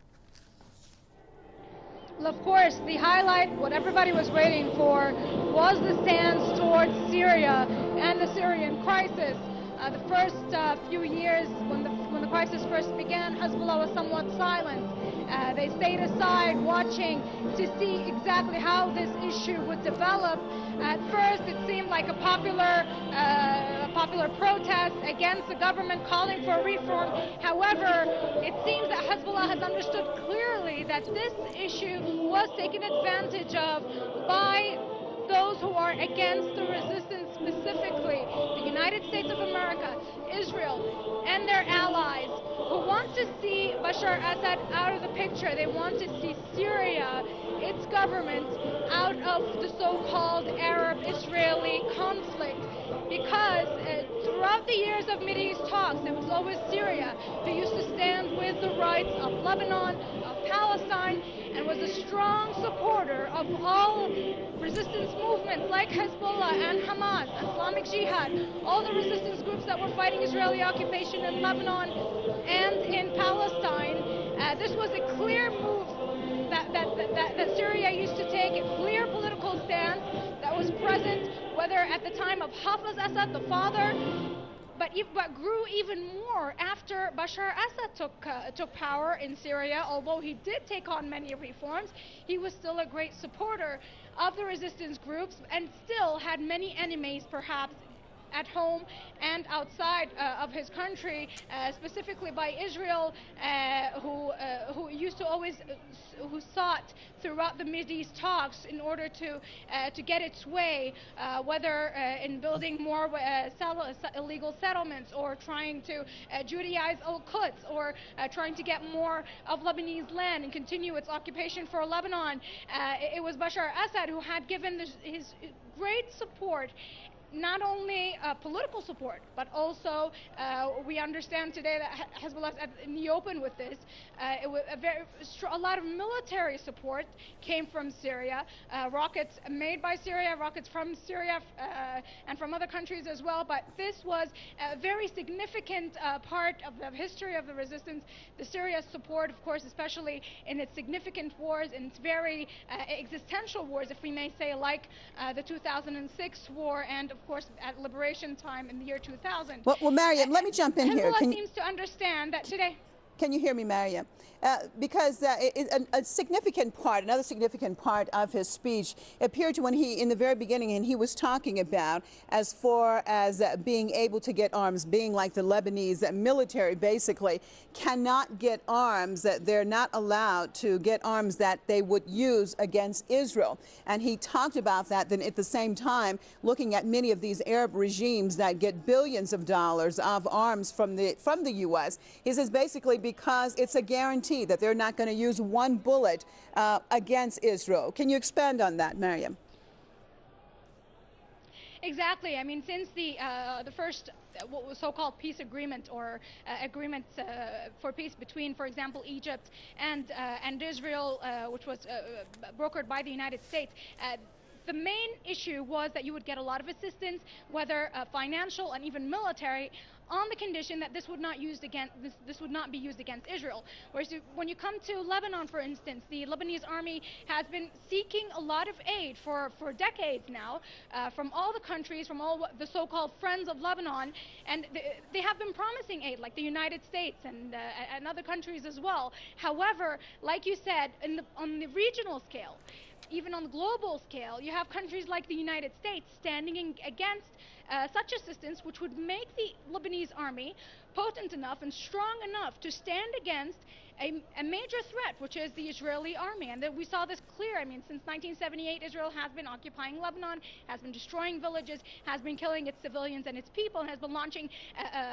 Well, of course, the highlight, what everybody was waiting for, was the stance towards Syria and the Syrian crisis. Uh, the first uh, few years, when the, when the crisis first began, Hezbollah was somewhat silent. Uh, they stayed aside watching to see exactly how this issue would develop. At first, it seemed like a popular, uh, a popular protest against the government calling for reform. However, it seems that Hezbollah has understood clearly that this issue was taken advantage of by those who are against the resistance, specifically the United States of America, Israel, and their allies, who want to see Bashar Assad out of the picture. They want to see Syria, its government, out of the so-called Arab-Israeli conflict. Because uh, throughout the years of Mideast talks, it was always Syria who used to stand with the rights of Lebanon, of Palestine, and was a strong supporter of all resistance movements like Hezbollah and Hamas, Islamic Jihad, all the resistance groups that were fighting Israeli occupation in Lebanon and in Palestine. Uh, this was a clear move that, that, that, that Syria used to take, a clear political stance that was present, whether at the time of Hafez Assad, the father, but, but grew even more after Bashar Assad took, uh, took power in Syria. Although he did take on many reforms, he was still a great supporter of the resistance groups and still had many enemies, perhaps, at home and outside uh, of his country, uh, specifically by Israel, uh, who uh, who used to always uh, who sought throughout the Mideast talks in order to uh, to get its way, uh, whether uh, in building more uh, sell illegal settlements, or trying to uh, Judaize Al-Quds, or uh, trying to get more of Lebanese land and continue its occupation for Lebanon. Uh, it was Bashar Assad who had given this, his great support, not only uh, political support, but also uh, we understand today that Hezbollah is in the open with this. Uh, it was a, very, a lot of military support came from Syria, uh, rockets made by Syria, rockets from Syria uh, and from other countries as well. But this was a very significant uh, part of the history of the resistance. The Syria support, of course, especially in its significant wars, in its very uh, existential wars, if we may say, like uh, the two thousand six war, and of Of course, at liberation time in the year two thousand. Well, well Mariam, let me jump in Hezbollah here. Can seems to understand that today. Can you hear me, Mariam? Uh, because uh, it, a, a significant part, another significant part of his speech appeared to when he, in the very beginning, and he was talking about as far as uh, being able to get arms, being like the Lebanese uh, military basically cannot get arms, that they're not allowed to get arms that they would use against Israel. And he talked about that, then at the same time looking at many of these Arab regimes that get billions of dollars of arms from the, from the U S. He says basically because it's a guarantee that they're not going to use one bullet uh, against Israel. Can you expand on that, Mariam? Exactly. I mean, since the uh, the first uh, what was so-called peace agreement, or uh, agreement uh, for peace between, for example, Egypt and uh, and Israel, uh, which was uh, brokered by the United States. Uh, The main issue was that you would get a lot of assistance, whether uh, financial and even military, on the condition that this would not used against this, this would not be used against Israel. Whereas you, when you come to Lebanon, for instance, the Lebanese army has been seeking a lot of aid for for decades now uh, from all the countries, from all the so-called friends of Lebanon, and they, they have been promising aid, like the United States and uh, and other countries as well. However, like you said, in the, on the regional scale, even on the global scale, you have countries like the United States standing in, against uh, such assistance, which would make the Lebanese army potent enough and strong enough to stand against a, a major threat, which is the Israeli army. And that we saw this clear. I mean, since nineteen seventy-eight, Israel has been occupying Lebanon, has been destroying villages, has been killing its civilians and its people, and has been launching uh, uh,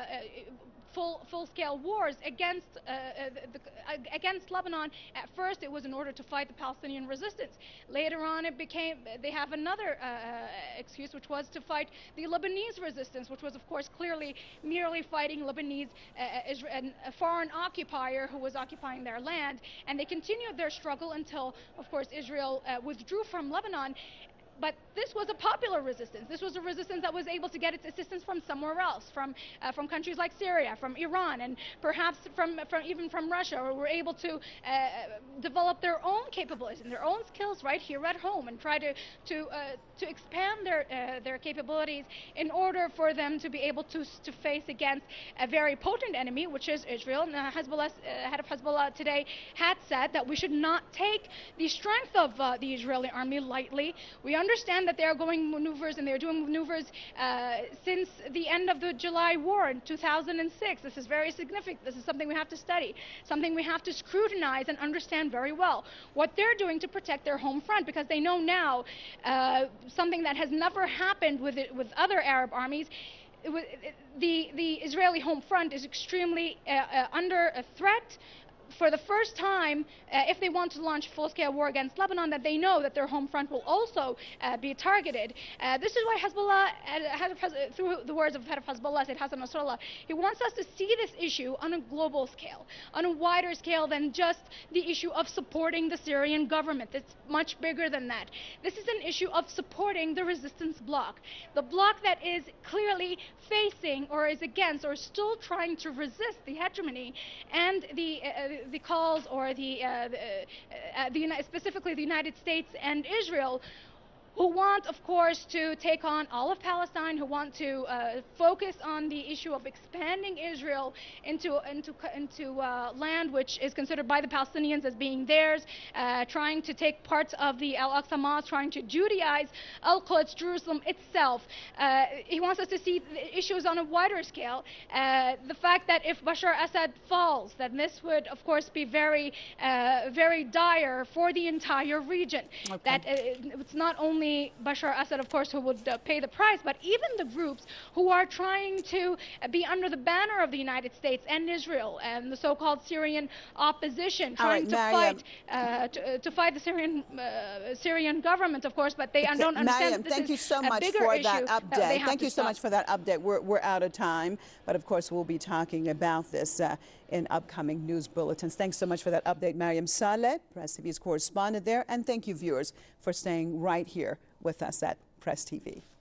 full full-scale wars against uh, the, uh, against Lebanon. At first, it was in order to fight the Palestinian resistance. Later on, it became they have another uh, excuse, which was to fight the Lebanese resistance, which was, of course, clearly merely fighting Lebanese, uh, Israel, a foreign occupier who was occupying their land. And they continued their struggle until, of course, Israel uh, withdrew from Lebanon. But this was a popular resistance. This was a resistance that was able to get its assistance from somewhere else, from uh, from countries like Syria, from Iran, and perhaps from, from even from Russia, who were able to uh, develop their own capabilities and their own skills right here at home, and try to to uh, to expand their uh, their capabilities in order for them to be able to to face against a very potent enemy, which is Israel. And uh, Hezbollah, uh, head of Hezbollah today had said that we should not take the strength of uh, the Israeli army lightly. We understand that they are going maneuvers, and they are doing maneuvers uh, since the end of the July war in two thousand six. This is very significant. This is something we have to study, something we have to scrutinize and understand very well. What they're doing to protect their home front, because they know now uh, something that has never happened with it, with other Arab armies. It, it, the, the Israeli home front is extremely uh, uh, under a threat. For the first time, uh, if they want to launch full-scale war against Lebanon, that they know that their home front will also uh, be targeted. Uh, this is why Hezbollah, uh, through the words of head of Hezbollah, Said Hassan Nasrallah, he wants us to see this issue on a global scale, on a wider scale than just the issue of supporting the Syrian government. It's much bigger than that. This is an issue of supporting the resistance bloc, the bloc that is clearly facing or is against or still trying to resist the hegemony and the uh, the calls or the, uh, the, uh, the specifically the United States and Israel, who want, of course, to take on all of Palestine, who want to uh, focus on the issue of expanding Israel into into into uh, land which is considered by the Palestinians as being theirs, uh, trying to take parts of the Al-Aqsa Mosque, trying to Judaize Al-Quds, Jerusalem itself. Uh, he wants us to see the issues on a wider scale. Uh, the fact that if Bashar Assad falls, then this would, of course, be very, uh, very dire for the entire region. Okay. That uh, it's not only Bashar Assad, of course, who would uh, pay the price, but even the groups who are trying to uh, be under the banner of the United States and Israel and the so-called Syrian opposition, trying right, to fight uh, to, to fight the Syrian uh, Syrian government, of course, but they okay, don't understand Mariam, that this thank is you so a much bigger for that issue update. That thank you so stop. much for that update. We're, we're out of time, but of course we'll be talking about this uh, in upcoming news bulletins. Thanks so much for that update, Mariam Saleh, Press T V's correspondent there, and thank you, viewers, for staying right here with us at Press T V.